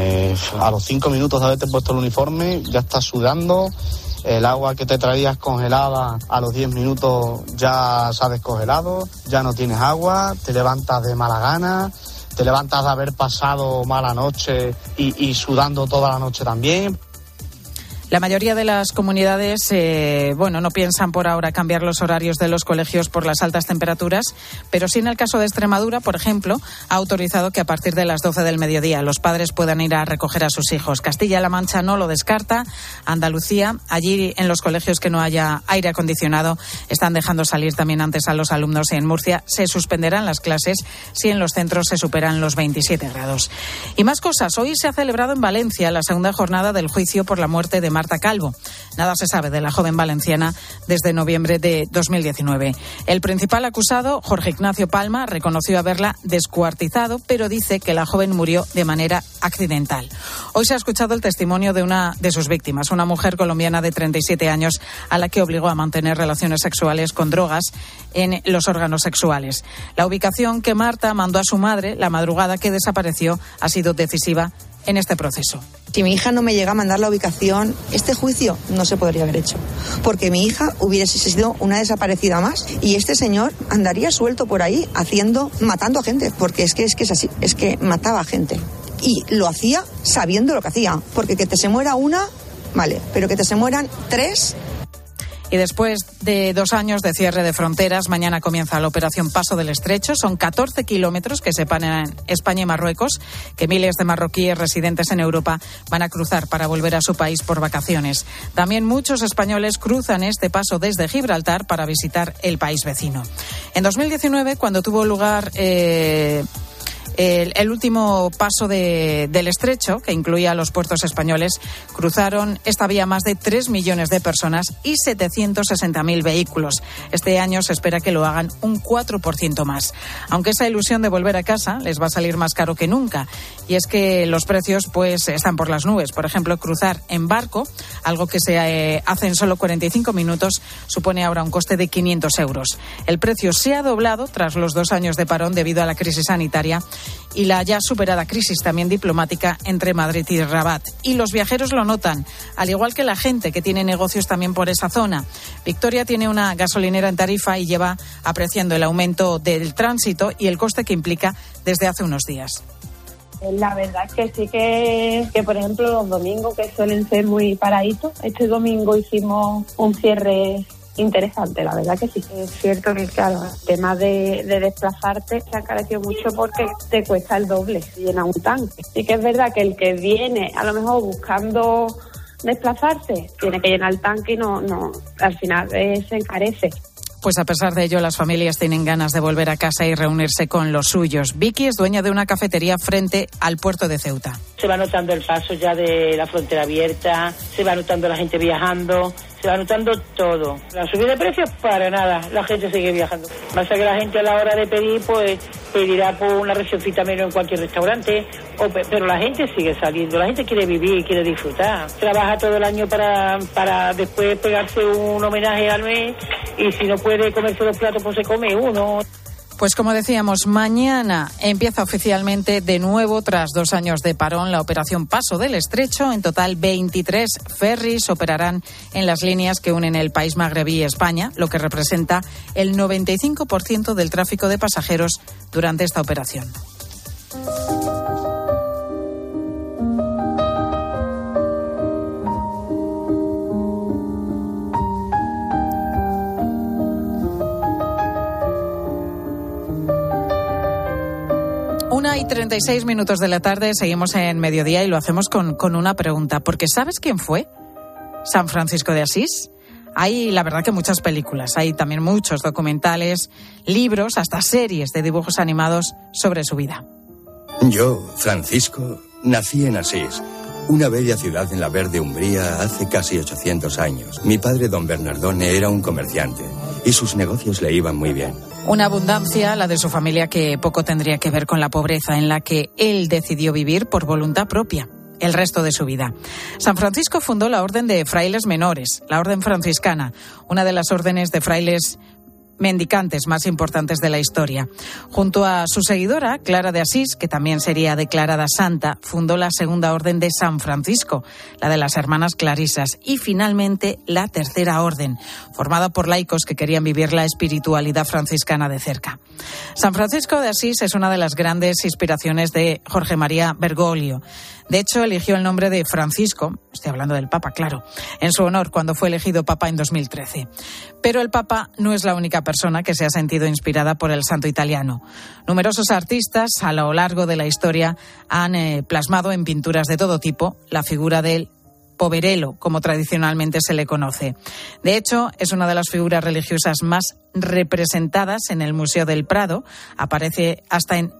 A los 5 minutos de haberte puesto el uniforme ya estás sudando, el agua que te traías congelada a los 10 minutos ya se ha descongelado, ya no tienes agua, te levantas de mala gana, te levantas de haber pasado mala noche y sudando toda la noche también. La mayoría de las comunidades, no piensan por ahora cambiar los horarios de los colegios por las altas temperaturas, pero sí en el caso de Extremadura, por ejemplo, ha autorizado que a partir de las 12 del mediodía los padres puedan ir a recoger a sus hijos. Castilla-La Mancha no lo descarta. Andalucía, allí en los colegios que no haya aire acondicionado, están dejando salir también antes a los alumnos, y en Murcia se suspenderán las clases si en los centros se superan los 27 grados. Y más cosas. Hoy se ha celebrado en Valencia la segunda jornada del juicio por la muerte de Marta Calvo. Nada se sabe de la joven valenciana desde noviembre de 2019. El principal acusado, Jorge Ignacio Palma, reconoció haberla descuartizado, pero dice que la joven murió de manera accidental. Hoy se ha escuchado el testimonio de una de sus víctimas, una mujer colombiana de 37 años a la que obligó a mantener relaciones sexuales con drogas en los órganos sexuales. La ubicación que Marta mandó a su madre la madrugada que desapareció ha sido decisiva en este proceso. Si mi hija no me llega a mandar la ubicación, este juicio no se podría haber hecho, porque mi hija hubiese sido una desaparecida más y este señor andaría suelto por ahí matando a gente, porque es que es así, es que mataba a gente y lo hacía sabiendo lo que hacía, porque que te se muera una, vale, pero que te se mueran 3. Y después de 2 años de cierre de fronteras, mañana comienza la operación Paso del Estrecho. Son 14 kilómetros que separan España y Marruecos, que miles de marroquíes residentes en Europa van a cruzar para volver a su país por vacaciones. También muchos españoles cruzan este paso desde Gibraltar para visitar el país vecino. En 2019, cuando tuvo lugar El último paso del estrecho, que incluía los puertos españoles, cruzaron esta vía más de 3 millones de personas y 760.000 vehículos. Este año se espera que lo hagan un 4% más. Aunque esa ilusión de volver a casa les va a salir más caro que nunca. Y es que los precios pues están por las nubes. Por ejemplo, cruzar en barco, algo que se hace en solo 45 minutos, supone ahora un coste de 500 euros. El precio se ha doblado tras los 2 años de parón debido a la crisis sanitaria y la ya superada crisis también diplomática entre Madrid y Rabat. Y los viajeros lo notan, al igual que la gente que tiene negocios también por esa zona. Victoria tiene una gasolinera en Tarifa y lleva apreciando el aumento del tránsito y el coste que implica desde hace unos días. La verdad es que sí que por ejemplo los domingos, que suelen ser muy paraditos, este domingo hicimos un cierre interesante, la verdad que sí. Es cierto que, claro, el tema de desplazarte se ha encarecido mucho porque te cuesta el doble llenar un tanque. Sí que es verdad que el que viene a lo mejor buscando desplazarse tiene que llenar el tanque y no al final se encarece. Pues a pesar de ello, las familias tienen ganas de volver a casa y reunirse con los suyos. Vicky es dueña de una cafetería frente al puerto de Ceuta. Se va notando el paso ya de la frontera abierta, se va notando la gente viajando, se va notando todo. La subida de precios, para nada, la gente sigue viajando. Pasa que la gente a la hora de pedir, pues pedirá por una racioncita menos en cualquier restaurante, pero la gente sigue saliendo, la gente quiere vivir, quiere disfrutar. Trabaja todo el año para después pegarse un homenaje al mes y si no puede comerse 2 platos, pues se come uno. Pues como decíamos, mañana empieza oficialmente de nuevo, tras 2 años de parón, la operación Paso del Estrecho. En total, 23 ferries operarán en las líneas que unen el país magrebí y España, lo que representa el 95% del tráfico de pasajeros durante esta operación. Una y 36 minutos de la tarde, seguimos en Mediodía y lo hacemos con una pregunta, porque ¿sabes quién fue San Francisco de Asís? Hay, la verdad, que muchas películas, hay también muchos documentales, libros, hasta series de dibujos animados sobre su vida. Yo, Francisco, nací en Asís, una bella ciudad en la verde Umbría hace casi 800 años. Mi padre, don Bernardone, era un comerciante y sus negocios le iban muy bien. Una abundancia, la de su familia, que poco tendría que ver con la pobreza en la que él decidió vivir por voluntad propia el resto de su vida. San Francisco fundó la Orden de Frailes Menores, la Orden Franciscana, una de las órdenes de frailes mendicantes más importantes de la historia. Junto a su seguidora, Clara de Asís, que también sería declarada santa, fundó la Segunda Orden de San Francisco, la de las Hermanas Clarisas, y finalmente la Tercera Orden, formada por laicos que querían vivir la espiritualidad franciscana de cerca. San Francisco de Asís es una de las grandes inspiraciones de Jorge María Bergoglio. De hecho, eligió el nombre de Francisco, estoy hablando del Papa, claro, en su honor cuando fue elegido Papa en 2013. Pero el Papa no es la única persona que se ha sentido inspirada por el santo italiano. Numerosos artistas a lo largo de la historia han plasmado en pinturas de todo tipo la figura del poverello, como tradicionalmente se le conoce. De hecho, es una de las figuras religiosas más representadas en el Museo del Prado. Aparece hasta en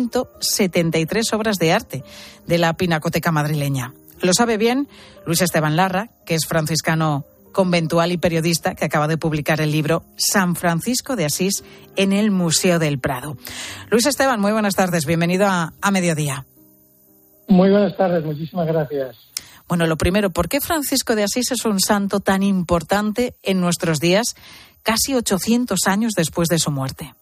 173 obras de arte de la Pinacoteca madrileña. Lo sabe bien Luis Esteban Larra, que es franciscano conventual y periodista, que acaba de publicar el libro San Francisco de Asís en el Museo del Prado. Luis Esteban, muy buenas tardes. Bienvenido a Mediodía. Muy buenas tardes. Muchísimas gracias. Bueno, lo primero, ¿por qué Francisco de Asís es un santo tan importante en nuestros días, casi 800 años después de su muerte?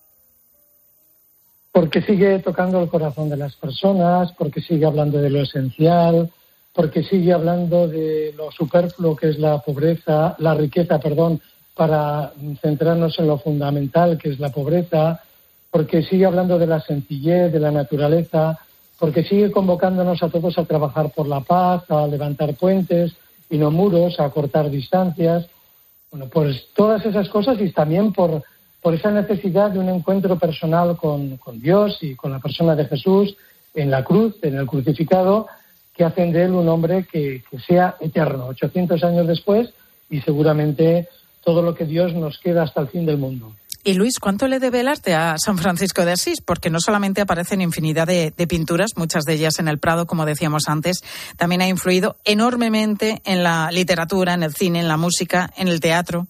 Porque sigue tocando el corazón de las personas, porque sigue hablando de lo esencial, porque sigue hablando de lo superfluo que es la riqueza, para centrarnos en lo fundamental que es la pobreza, porque sigue hablando de la sencillez, de la naturaleza, porque sigue convocándonos a todos a trabajar por la paz, a levantar puentes y no muros, a cortar distancias. Bueno, pues todas esas cosas, y también por esa necesidad de un encuentro personal con Dios y con la persona de Jesús en la cruz, en el crucificado, que hacen de él un hombre que sea eterno, 800 años después, y seguramente todo lo que Dios nos queda hasta el fin del mundo. Y Luis, ¿cuánto le debe el arte a San Francisco de Asís? Porque no solamente aparecen infinidad de pinturas, muchas de ellas en el Prado, como decíamos antes, también ha influido enormemente en la literatura, en el cine, en la música, en el teatro.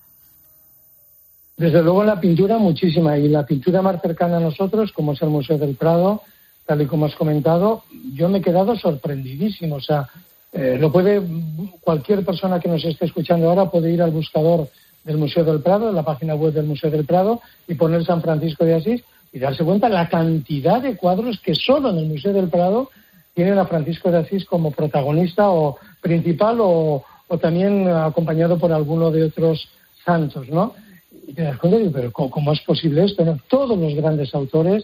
Desde luego en la pintura muchísima, y la pintura más cercana a nosotros, como es el Museo del Prado, tal y como has comentado, yo me he quedado sorprendidísimo. O sea, cualquier persona que nos esté escuchando ahora puede ir al buscador del Museo del Prado, en la página web del Museo del Prado, y poner San Francisco de Asís y darse cuenta la cantidad de cuadros que solo en el Museo del Prado tienen a Francisco de Asís como protagonista o principal o también acompañado por alguno de otros santos, ¿no? Y te das cuenta y digo, pero ¿cómo es posible esto, no? Todos los grandes autores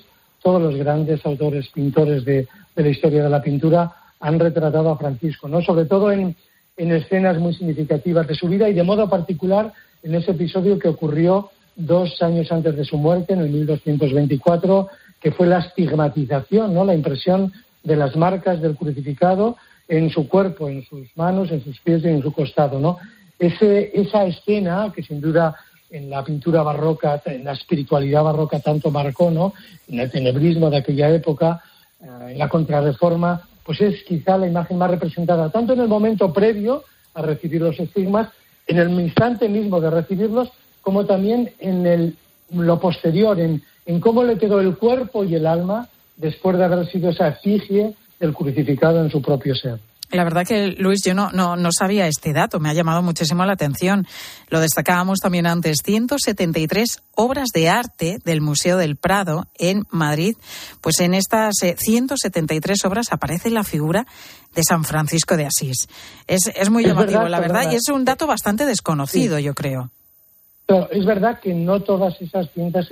pintores de la historia de la pintura han retratado a Francisco, ¿no? Sobre todo en escenas muy significativas de su vida y de modo particular en ese episodio que ocurrió 2 años antes de su muerte, en el 1224, que fue la estigmatización, ¿no? La impresión de las marcas del crucificado en su cuerpo, en sus manos, en sus pies y en su costado, ¿no? Esa escena que sin duda en la pintura barroca, en la espiritualidad barroca tanto marcó, ¿no? En el tenebrismo de aquella época, en la Contrarreforma, pues es quizá la imagen más representada, tanto en el momento previo a recibir los estigmas, en el instante mismo de recibirlos, como también en lo posterior, en cómo le quedó el cuerpo y el alma después de haber sido esa efigie del crucificado en su propio ser. La verdad que, Luis, yo no sabía este dato, me ha llamado muchísimo la atención. Lo destacábamos también antes, 173 obras de arte del Museo del Prado en Madrid. Pues en estas 173 obras aparece la figura de San Francisco de Asís. Es muy llamativo, la verdad, y es un dato bastante desconocido, sí. Yo creo. Pero es verdad que no todas esas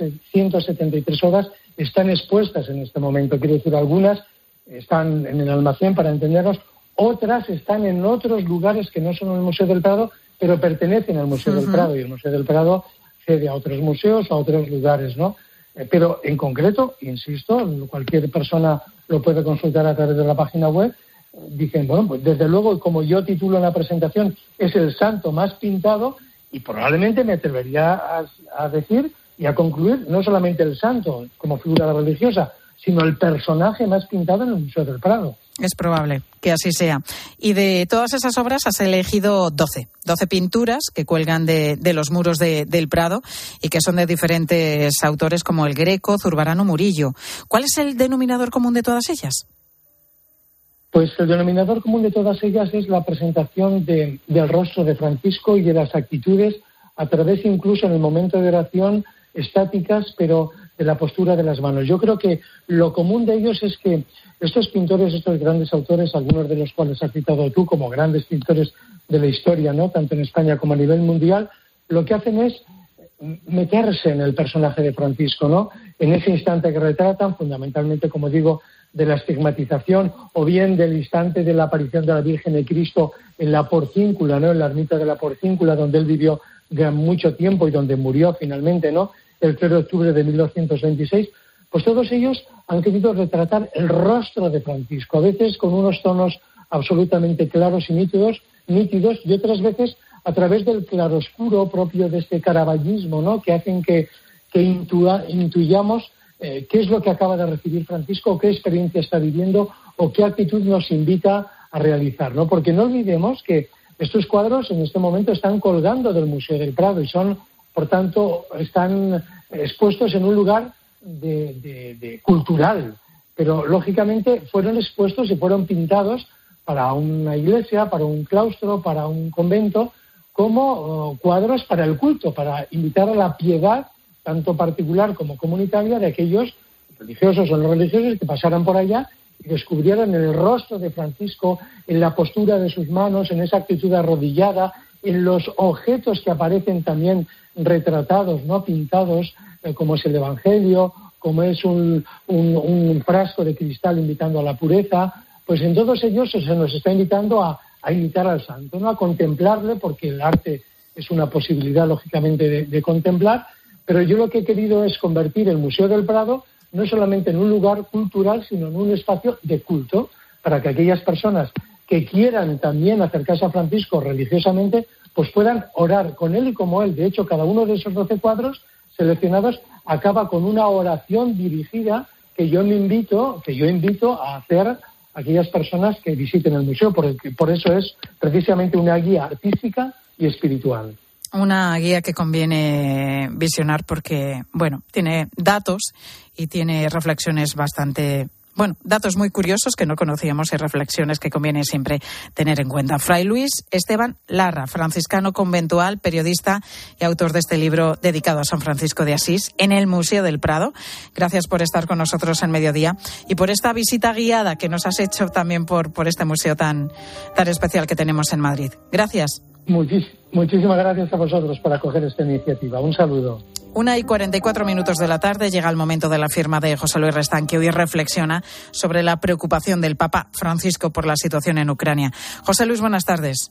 173 obras están expuestas en este momento. Quiero decir, algunas están en el almacén, para entendernos. Otras están en otros lugares que no son el Museo del Prado, pero pertenecen al Museo del Prado, y el Museo del Prado cede a otros museos, a otros lugares, ¿no? Pero en concreto, insisto, cualquier persona lo puede consultar a través de la página web. Dicen, bueno, pues desde luego, como yo titulo en la presentación, es el santo más pintado, y probablemente me atrevería a decir y a concluir, no solamente el santo como figura religiosa, sino el personaje más pintado en el Museo del Prado. Es probable que así sea. Y de todas esas obras has elegido 12 pinturas que cuelgan de los muros del Prado y que son de diferentes autores como el Greco, Zurbarán o Murillo. ¿Cuál es el denominador común de todas ellas? Pues el denominador común de todas ellas es la presentación del rostro de Francisco y de las actitudes, a través incluso en el momento de oración, estáticas, pero de la postura de las manos. Yo creo que lo común de ellos es que estos pintores, estos grandes autores, algunos de los cuales has citado tú como grandes pintores de la historia, ¿no? Tanto en España como a nivel mundial, lo que hacen es meterse en el personaje de Francisco, ¿no? En ese instante que retratan, fundamentalmente, como digo, de la estigmatización, o bien del instante de la aparición de la Virgen de Cristo en la Porcíncula, ¿no? En la ermita de la Porcíncula, donde él vivió mucho tiempo y donde murió finalmente, ¿no? El 3 de octubre de 1226, pues todos ellos han querido retratar el rostro de Francisco, a veces con unos tonos absolutamente claros y nítidos, y otras veces a través del claroscuro propio de este caraballismo, ¿no? Que hacen que intuyamos qué es lo que acaba de recibir Francisco, qué experiencia está viviendo o qué actitud nos invita a realizar, ¿no? Porque no olvidemos que estos cuadros en este momento están colgando del Museo del Prado y son, por tanto, están expuestos en un lugar de cultural, pero lógicamente fueron expuestos y fueron pintados para una iglesia, para un claustro, para un convento, como cuadros para el culto, para invitar a la piedad, tanto particular como comunitaria, de aquellos religiosos o no religiosos que pasaran por allá y descubrieran el rostro de Francisco, en la postura de sus manos, en esa actitud arrodillada, en los objetos que aparecen también retratados, no pintados, como es el Evangelio, como es un frasco de cristal invitando a la pureza. Pues en todos ellos se nos está invitando a imitar al santo, ¿no? A contemplarle, porque el arte es una posibilidad, lógicamente, de contemplar, pero yo lo que he querido es convertir el Museo del Prado no solamente en un lugar cultural, sino en un espacio de culto, para que aquellas personas que quieran también acercarse a Francisco religiosamente, pues puedan orar con él y como él. De hecho, cada uno de esos 12 cuadros seleccionados, acaba con una oración dirigida que yo invito a hacer aquellas personas que visiten el museo, porque por eso es precisamente una guía artística y espiritual. Una guía que conviene visionar porque, tiene datos y tiene reflexiones datos muy curiosos que no conocíamos y reflexiones que conviene siempre tener en cuenta. Fray Luis Esteban Larra, franciscano conventual, periodista y autor de este libro dedicado a San Francisco de Asís en el Museo del Prado. Gracias por estar con nosotros en Mediodía y por esta visita guiada que nos has hecho también por este museo tan especial que tenemos en Madrid. Gracias. Muchísimas gracias a vosotros por acoger esta iniciativa. Un saludo. 1:44 de la tarde llega el momento de la firma de José Luis Restán, que hoy reflexiona sobre la preocupación del Papa Francisco por la situación en Ucrania. José Luis, buenas tardes.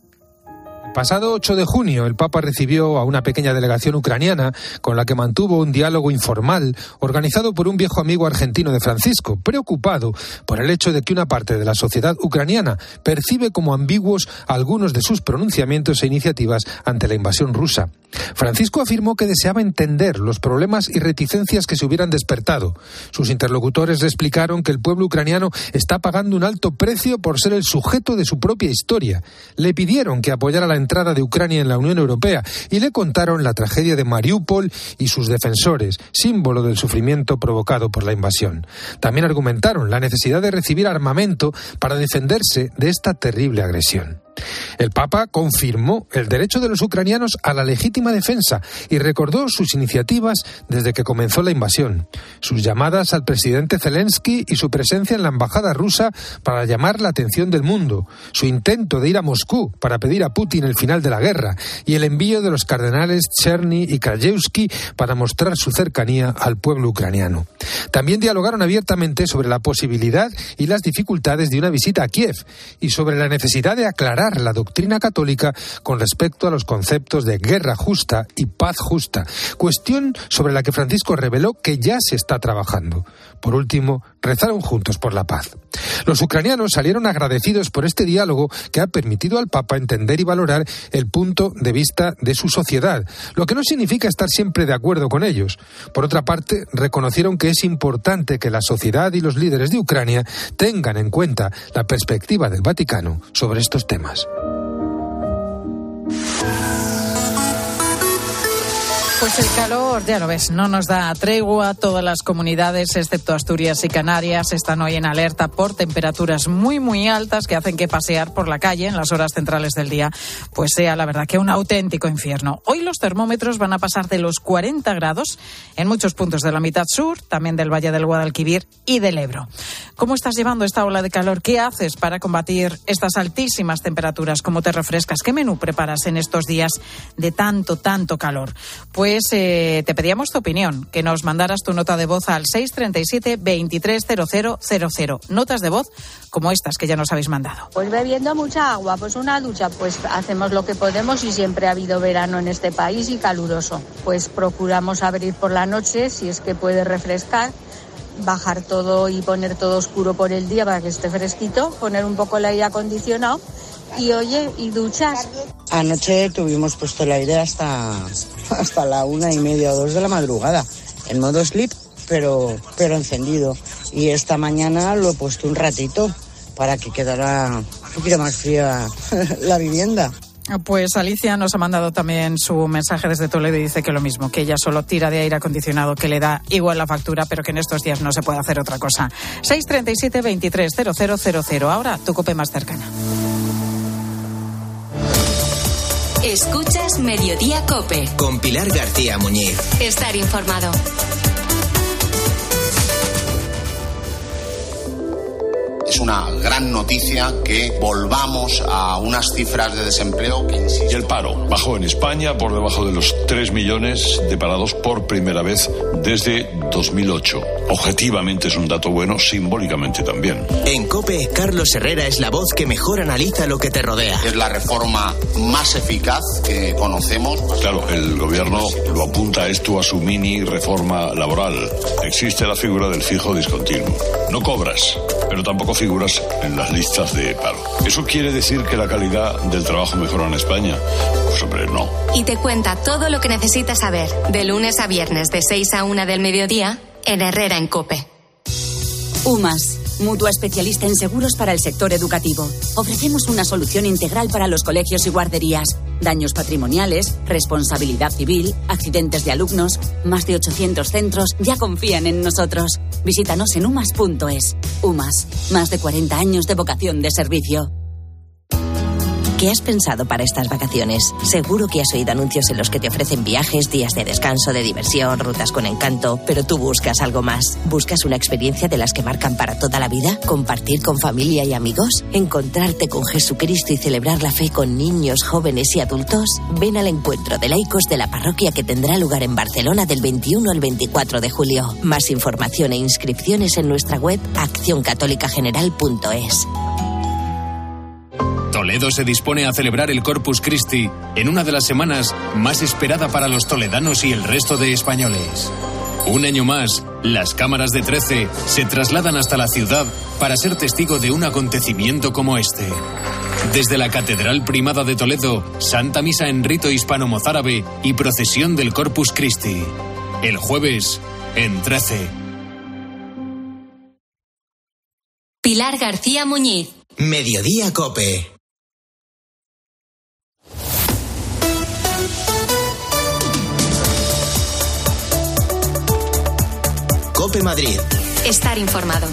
Pasado 8 de junio, el Papa recibió a una pequeña delegación ucraniana con la que mantuvo un diálogo informal organizado por un viejo amigo argentino de Francisco, preocupado por el hecho de que una parte de la sociedad ucraniana percibe como ambiguos algunos de sus pronunciamientos e iniciativas ante la invasión rusa. Francisco afirmó que deseaba entender los problemas y reticencias que se hubieran despertado. Sus interlocutores le explicaron que el pueblo ucraniano está pagando un alto precio por ser el sujeto de su propia historia. Le pidieron que apoyara la entrada de Ucrania en la Unión Europea y le contaron la tragedia de Mariupol y sus defensores, símbolo del sufrimiento provocado por la invasión. También argumentaron la necesidad de recibir armamento para defenderse de esta terrible agresión. El Papa confirmó el derecho de los ucranianos a la legítima defensa y recordó sus iniciativas desde que comenzó la invasión, sus llamadas al presidente Zelensky y su presencia en la embajada rusa para llamar la atención del mundo, su intento de ir a Moscú para pedir a Putin el final de la guerra y el envío de los cardenales Cherny y Krajewski para mostrar su cercanía al pueblo ucraniano. También dialogaron abiertamente sobre la posibilidad y las dificultades de una visita a Kiev y sobre la necesidad de aclarar la doctrina católica con respecto a los conceptos de guerra justa y paz justa, cuestión sobre la que Francisco reveló que ya se está trabajando. Por último, rezaron juntos por la paz. Los ucranianos salieron agradecidos por este diálogo que ha permitido al Papa entender y valorar el punto de vista de su sociedad, lo que no significa estar siempre de acuerdo con ellos. Por otra parte, reconocieron que es importante que la sociedad y los líderes de Ucrania tengan en cuenta la perspectiva del Vaticano sobre estos temas. Pues el calor, ya lo ves, no nos da tregua. Todas las comunidades, excepto Asturias y Canarias, están hoy en alerta por temperaturas muy, muy altas que hacen que pasear por la calle en las horas centrales del día pues sea, la verdad, que un auténtico infierno. Hoy los termómetros van a pasar de los 40 grados en muchos puntos de la mitad sur, también del Valle del Guadalquivir y del Ebro. ¿Cómo estás llevando esta ola de calor? ¿Qué haces para combatir estas altísimas temperaturas? ¿Cómo te refrescas? ¿Qué menú preparas en estos días de tanto calor? Pues te pedíamos tu opinión, que nos mandaras tu nota de voz al 637 230000. Notas de voz como estas que ya nos habéis mandado. Pues bebiendo mucha agua, pues una ducha, pues hacemos lo que podemos y siempre ha habido verano en este país y caluroso. Pues procuramos abrir por la noche, si es que puede refrescar, bajar todo y poner todo oscuro por el día para que esté fresquito, poner un poco el aire acondicionado y duchas. Anoche tuvimos puesto el aire hasta la 1:30 o 2 de la madrugada, en modo sleep, pero encendido. Y esta mañana lo he puesto un ratito para que quedara un poquito más fría la vivienda. Pues Alicia nos ha mandado también su mensaje desde Toledo y dice que lo mismo, que ella solo tira de aire acondicionado, que le da igual la factura, pero que en estos días no se puede hacer otra cosa. 637 230000. Ahora tu COPE más cercana. Escuchas Mediodía COPE. Con Pilar García Muñiz. Estar informado. Es una gran noticia que volvamos a unas cifras de desempleo que insisten. Y el paro bajó en España por debajo de los 3 millones de parados por primera vez desde 2008. Objetivamente es un dato bueno, simbólicamente también. En COPE, Carlos Herrera es la voz que mejor analiza lo que te rodea. Es la reforma más eficaz que conocemos. Claro, el gobierno lo apunta esto a su mini reforma laboral. Existe la figura del fijo discontinuo. No cobras, pero tampoco firmas. figuras en las listas de paro. ¿Eso quiere decir que la calidad del trabajo mejora en España? Pues hombre, no. Y te cuenta todo lo que necesitas saber, de lunes a viernes de 6 a 1 del mediodía, en Herrera en COPE. UMAS, mutua especialista en seguros para el sector educativo. Ofrecemos una solución integral para los colegios y guarderías. Daños patrimoniales, responsabilidad civil, accidentes de alumnos. Más de 800 centros ya confían en nosotros. Visítanos en umas.es. UMAS, más de 40 años de vocación de servicio. ¿Qué has pensado para estas vacaciones? Seguro que has oído anuncios en los que te ofrecen viajes, días de descanso, de diversión, rutas con encanto, pero tú buscas algo más. ¿Buscas una experiencia de las que marcan para toda la vida? ¿Compartir con familia y amigos? ¿Encontrarte con Jesucristo y celebrar la fe con niños, jóvenes y adultos? Ven al encuentro de laicos de la parroquia que tendrá lugar en Barcelona del 21 al 24 de julio. Más información e inscripciones en nuestra web accioncatolicageneral.es. Toledo se dispone a celebrar el Corpus Christi en una de las semanas más esperada para los toledanos y el resto de españoles. Un año más, las cámaras de 13 se trasladan hasta la ciudad para ser testigo de un acontecimiento como este. Desde la Catedral Primada de Toledo, Santa Misa en rito hispano-mozárabe y procesión del Corpus Christi. El jueves, en 13. Pilar García Muñiz. Mediodía COPE. COPE Madrid. Estar informado.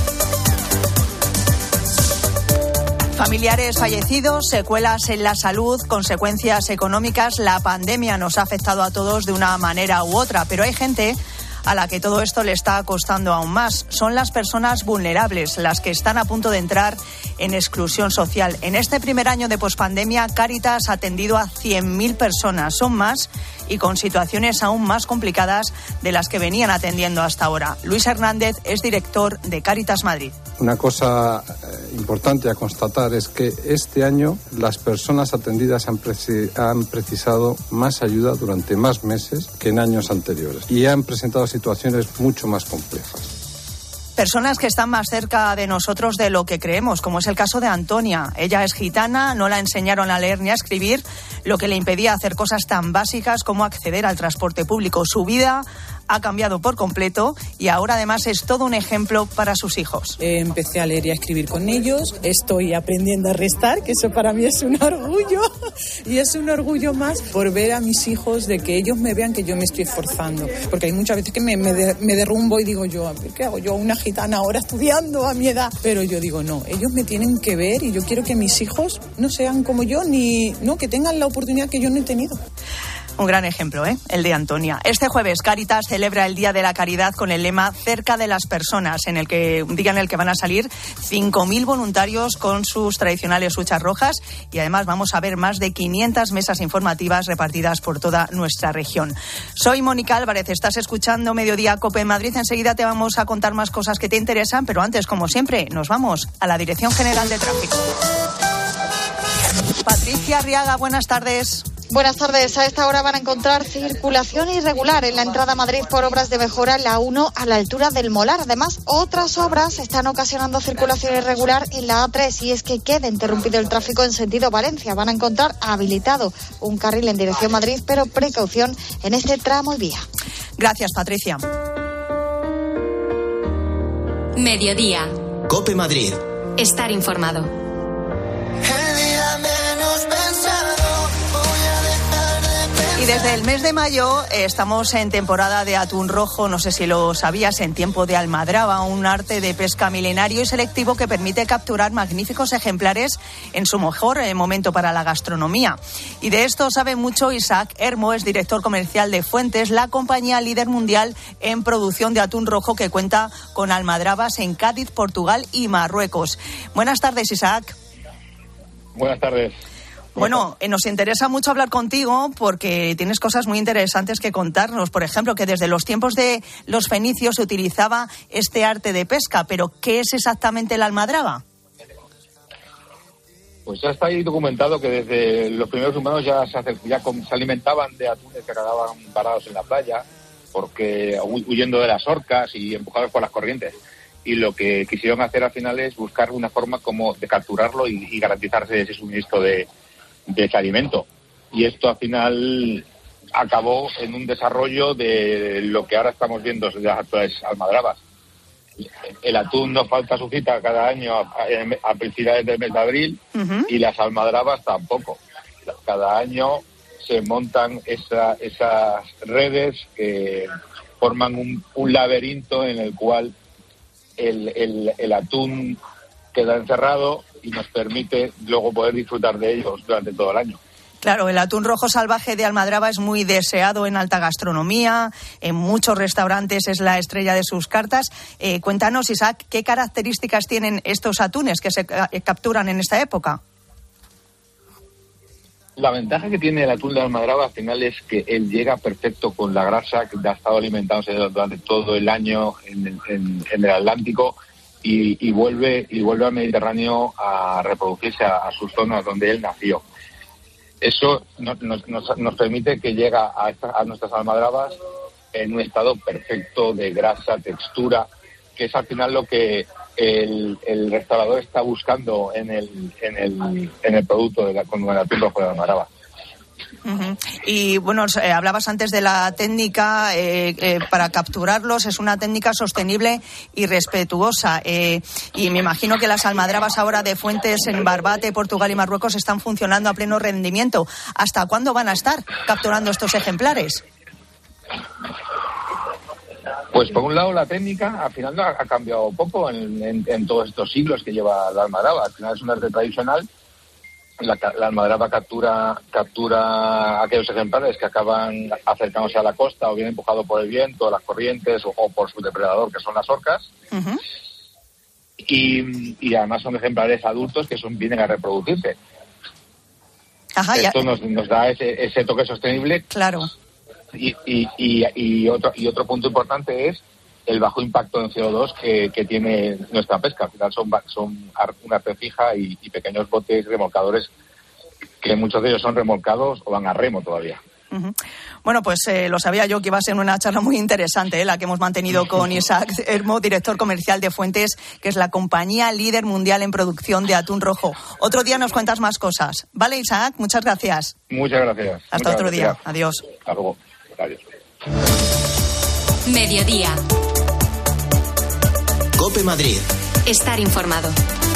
Familiares fallecidos, secuelas en la salud, consecuencias económicas. La pandemia nos ha afectado a todos de una manera u otra, pero hay gente a la que todo esto le está costando aún más. Son las personas vulnerables, las que están a punto de entrar en exclusión social. En este primer año de pospandemia, Cáritas ha atendido a 100.000 personas. Son más y con situaciones aún más complicadas de las que venían atendiendo hasta ahora. Luis Hernández es director de Cáritas Madrid. Una cosa importante a constatar es que este año las personas atendidas han precisado más ayuda durante más meses que en años anteriores y han presentado situaciones mucho más complejas. Personas que están más cerca de nosotros de lo que creemos, como es el caso de Antonia. Ella es gitana, no la enseñaron a leer ni a escribir, lo que le impedía hacer cosas tan básicas como acceder al transporte público. Su vida ha cambiado por completo y ahora además es todo un ejemplo para sus hijos. Empecé a leer y a escribir con ellos, estoy aprendiendo a restar, que eso para mí es un orgullo y es un orgullo más por ver a mis hijos, de que ellos me vean que yo me estoy esforzando, porque hay muchas veces que me derrumbo y digo yo, ¿qué hago yo, una gitana ahora estudiando a mi edad? Pero yo digo no, ellos me tienen que ver y yo quiero que mis hijos no sean como yo, que tengan la oportunidad que yo no he tenido. Un gran ejemplo, el de Antonia. Este jueves Cáritas celebra el Día de la Caridad con el lema Cerca de las Personas, un día en el que van a salir 5.000 voluntarios con sus tradicionales huchas rojas y además vamos a ver más de 500 mesas informativas repartidas por toda nuestra región. Soy Mónica Álvarez, estás escuchando Mediodía COPE en Madrid. Enseguida te vamos a contar más cosas que te interesan, pero antes, como siempre, nos vamos a la Dirección General de Tráfico. Patricia Arriaga, buenas tardes. Buenas tardes. A esta hora van a encontrar circulación irregular en la entrada a Madrid por obras de mejora en la 1 a la altura del Molar. Además, otras obras están ocasionando circulación irregular en la A3 y es que queda interrumpido el tráfico en sentido Valencia. Van a encontrar habilitado un carril en dirección Madrid, pero precaución en este tramo y vía. Gracias, Patricia. Mediodía. COPE Madrid. Estar informado. Y desde el mes de mayo estamos en temporada de atún rojo, no sé si lo sabías, en tiempo de almadraba, un arte de pesca milenario y selectivo que permite capturar magníficos ejemplares en su mejor momento para la gastronomía. Y de esto sabe mucho Isaac Hermo, es director comercial de Fuentes, la compañía líder mundial en producción de atún rojo que cuenta con almadrabas en Cádiz, Portugal y Marruecos. Buenas tardes, Isaac. Buenas tardes. Bueno, nos interesa mucho hablar contigo porque tienes cosas muy interesantes que contarnos. Por ejemplo, que desde los tiempos de los fenicios se utilizaba este arte de pesca. Pero, ¿qué es exactamente la almadraba? Pues ya está ahí documentado que desde los primeros humanos ya se alimentaban de atunes que quedaban parados en la playa, porque huyendo de las orcas y empujados por las corrientes. y lo que quisieron hacer al final es buscar una forma como de capturarlo y garantizarse ese suministro de ese alimento. Y esto al final acabó en un desarrollo de lo que ahora estamos viendo de las actuales almadrabas. El atún nos falta su cita cada año a principios del mes de abril, y las almadrabas tampoco. Cada año se montan esas redes que forman un laberinto en el cual el atún queda encerrado y nos permite luego poder disfrutar de ellos durante todo el año. Claro, el atún rojo salvaje de almadraba es muy deseado en alta gastronomía, en muchos restaurantes es la estrella de sus cartas. Cuéntanos, Isaac, ¿qué características tienen estos atunes que se capturan en esta época? La ventaja que tiene el atún de almadraba al final es que él llega perfecto con la grasa que ha estado alimentándose durante todo el año en el Atlántico y vuelve al Mediterráneo a reproducirse a sus zonas donde él nació. Eso nos permite que llega a nuestras almadrabas en un estado perfecto de grasa, textura, que es al final lo que el restaurador está buscando en el producto con el atún rojo de almadraba. Y bueno, hablabas antes de la técnica para capturarlos, es una técnica sostenible y respetuosa, y me imagino que las almadrabas ahora de fuentes en Barbate, Portugal y Marruecos están funcionando a pleno rendimiento. ¿Hasta cuándo van a estar capturando estos ejemplares? Pues por un lado la técnica al final ha cambiado poco en todos estos siglos que lleva la almadraba. Al final es un arte tradicional. La almadraba captura aquellos ejemplares que acaban acercándose a la costa o bien empujados por el viento, las corrientes o por su depredador, que son las orcas. Y además son ejemplares adultos que vienen a reproducirse. Esto nos da ese toque sostenible. Claro. Y otro punto importante es el bajo impacto en CO2 que tiene nuestra pesca. Al final son una arte fija y pequeños botes remolcadores, que muchos de ellos son remolcados o van a remo todavía. Bueno, pues lo sabía yo que iba a ser una charla muy interesante, la que hemos mantenido con Isaac Hermo, director comercial de Fuentes, que es la compañía líder mundial en producción de atún rojo. Otro día nos cuentas más cosas. ¿Vale, Isaac? Muchas gracias. Muchas gracias. Hasta otro día. Adiós. Hasta luego. Adiós. Mediodía. COPE Madrid. Estar informado.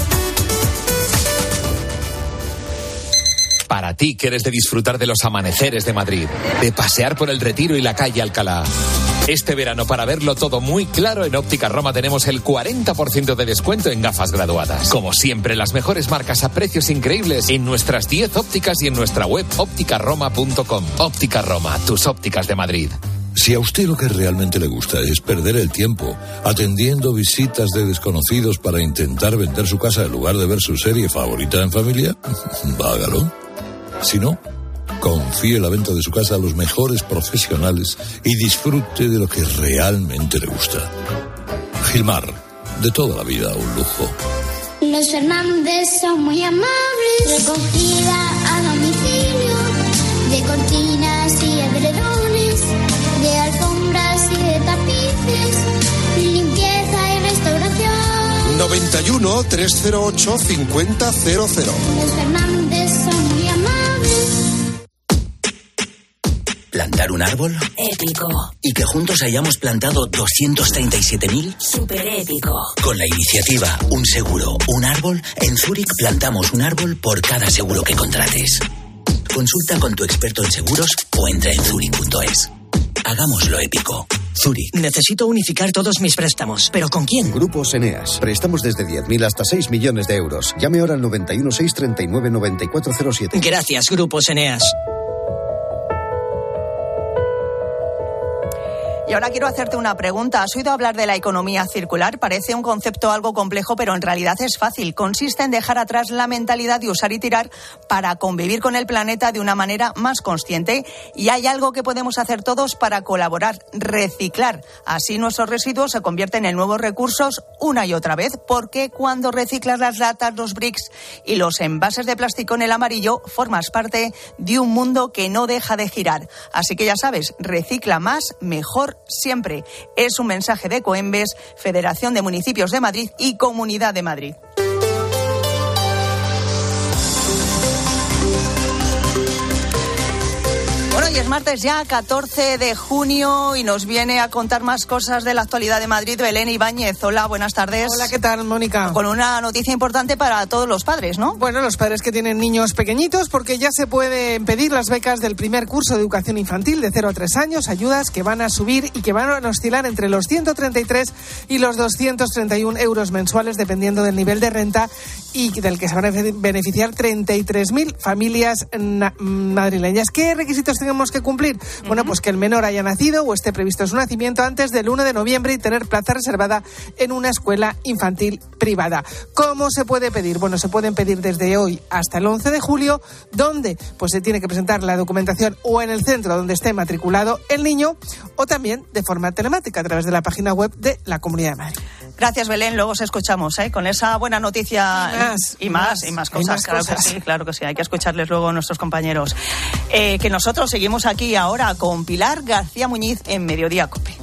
Para ti que eres de disfrutar de los amaneceres de Madrid, de pasear por el Retiro y la calle Alcalá. Este verano, para verlo todo muy claro, en Óptica Roma tenemos el 40% de descuento en gafas graduadas. Como siempre, las mejores marcas a precios increíbles en nuestras 10 ópticas y en nuestra web ópticaroma.com. Óptica Roma, tus ópticas de Madrid. Si a usted lo que realmente le gusta es perder el tiempo atendiendo visitas de desconocidos para intentar vender su casa en lugar de ver su serie favorita en familia, hágalo. Si no, confíe la venta de su casa a los mejores profesionales y disfrute de lo que realmente le gusta. Gilmar, de toda la vida un lujo. Los Fernández son muy amables, recogida a domicilio, de cortinas y edredones, de alfombras y de tapices, limpieza y restauración. 91 308 5000. Los Fernández son muy amables. ¿Plantar un árbol? Épico. ¿Y que juntos hayamos plantado 237.000? Súper épico. Con la iniciativa Un Seguro, Un Árbol, en Zúrich plantamos un árbol por cada seguro que contrates. Consulta con tu experto en seguros o entra en zurich.es. Hagámoslo épico. Zurich. Necesito unificar todos mis préstamos. ¿Pero con quién? Grupos Eneas. Préstamos desde 10.000 hasta 6 millones de euros. Llame ahora al 91 639 9407. Gracias, Grupos Eneas. Y ahora quiero hacerte una pregunta. ¿Has oído hablar de la economía circular? Parece un concepto algo complejo, pero en realidad es fácil. Consiste en dejar atrás la mentalidad de usar y tirar para convivir con el planeta de una manera más consciente. Y hay algo que podemos hacer todos para colaborar: reciclar. Así nuestros residuos se convierten en nuevos recursos una y otra vez, porque cuando reciclas las latas, los bricks y los envases de plástico en el amarillo, formas parte de un mundo que no deja de girar. Así que ya sabes, recicla más, mejor siempre. Es un mensaje de Coembes, Federación de Municipios de Madrid y Comunidad de Madrid. Bueno, y es martes ya, 14 de junio, y nos viene a contar más cosas de la actualidad de Madrid Belén Ibáñez. Hola, buenas tardes. Hola, ¿qué tal, Mónica? Con una noticia importante para todos los padres, ¿no? Bueno, los padres que tienen niños pequeñitos, porque ya se pueden pedir las becas del primer curso de educación infantil de 0 a 3 años, ayudas que van a subir y que van a oscilar entre los 133 y los 231 euros mensuales, dependiendo del nivel de renta, y del que se van a beneficiar 33.000 familias madrileñas. ¿Qué requisitos tenemos que cumplir? Bueno, pues que el menor haya nacido o esté previsto su nacimiento antes del 1 de noviembre y tener plaza reservada en una escuela infantil privada. ¿Cómo se puede pedir? Bueno, se pueden pedir desde hoy hasta el 11 de julio, donde pues se tiene que presentar la documentación o en el centro donde esté matriculado el niño, o también de forma telemática a través de la página web de la Comunidad de Madrid. Gracias, Belén. Luego os escuchamos, con esa buena noticia y más cosas. Claro que sí. Hay que escucharles luego a nuestros compañeros. Que nosotros seguimos aquí ahora con Pilar García Muñiz en Mediodía COPE.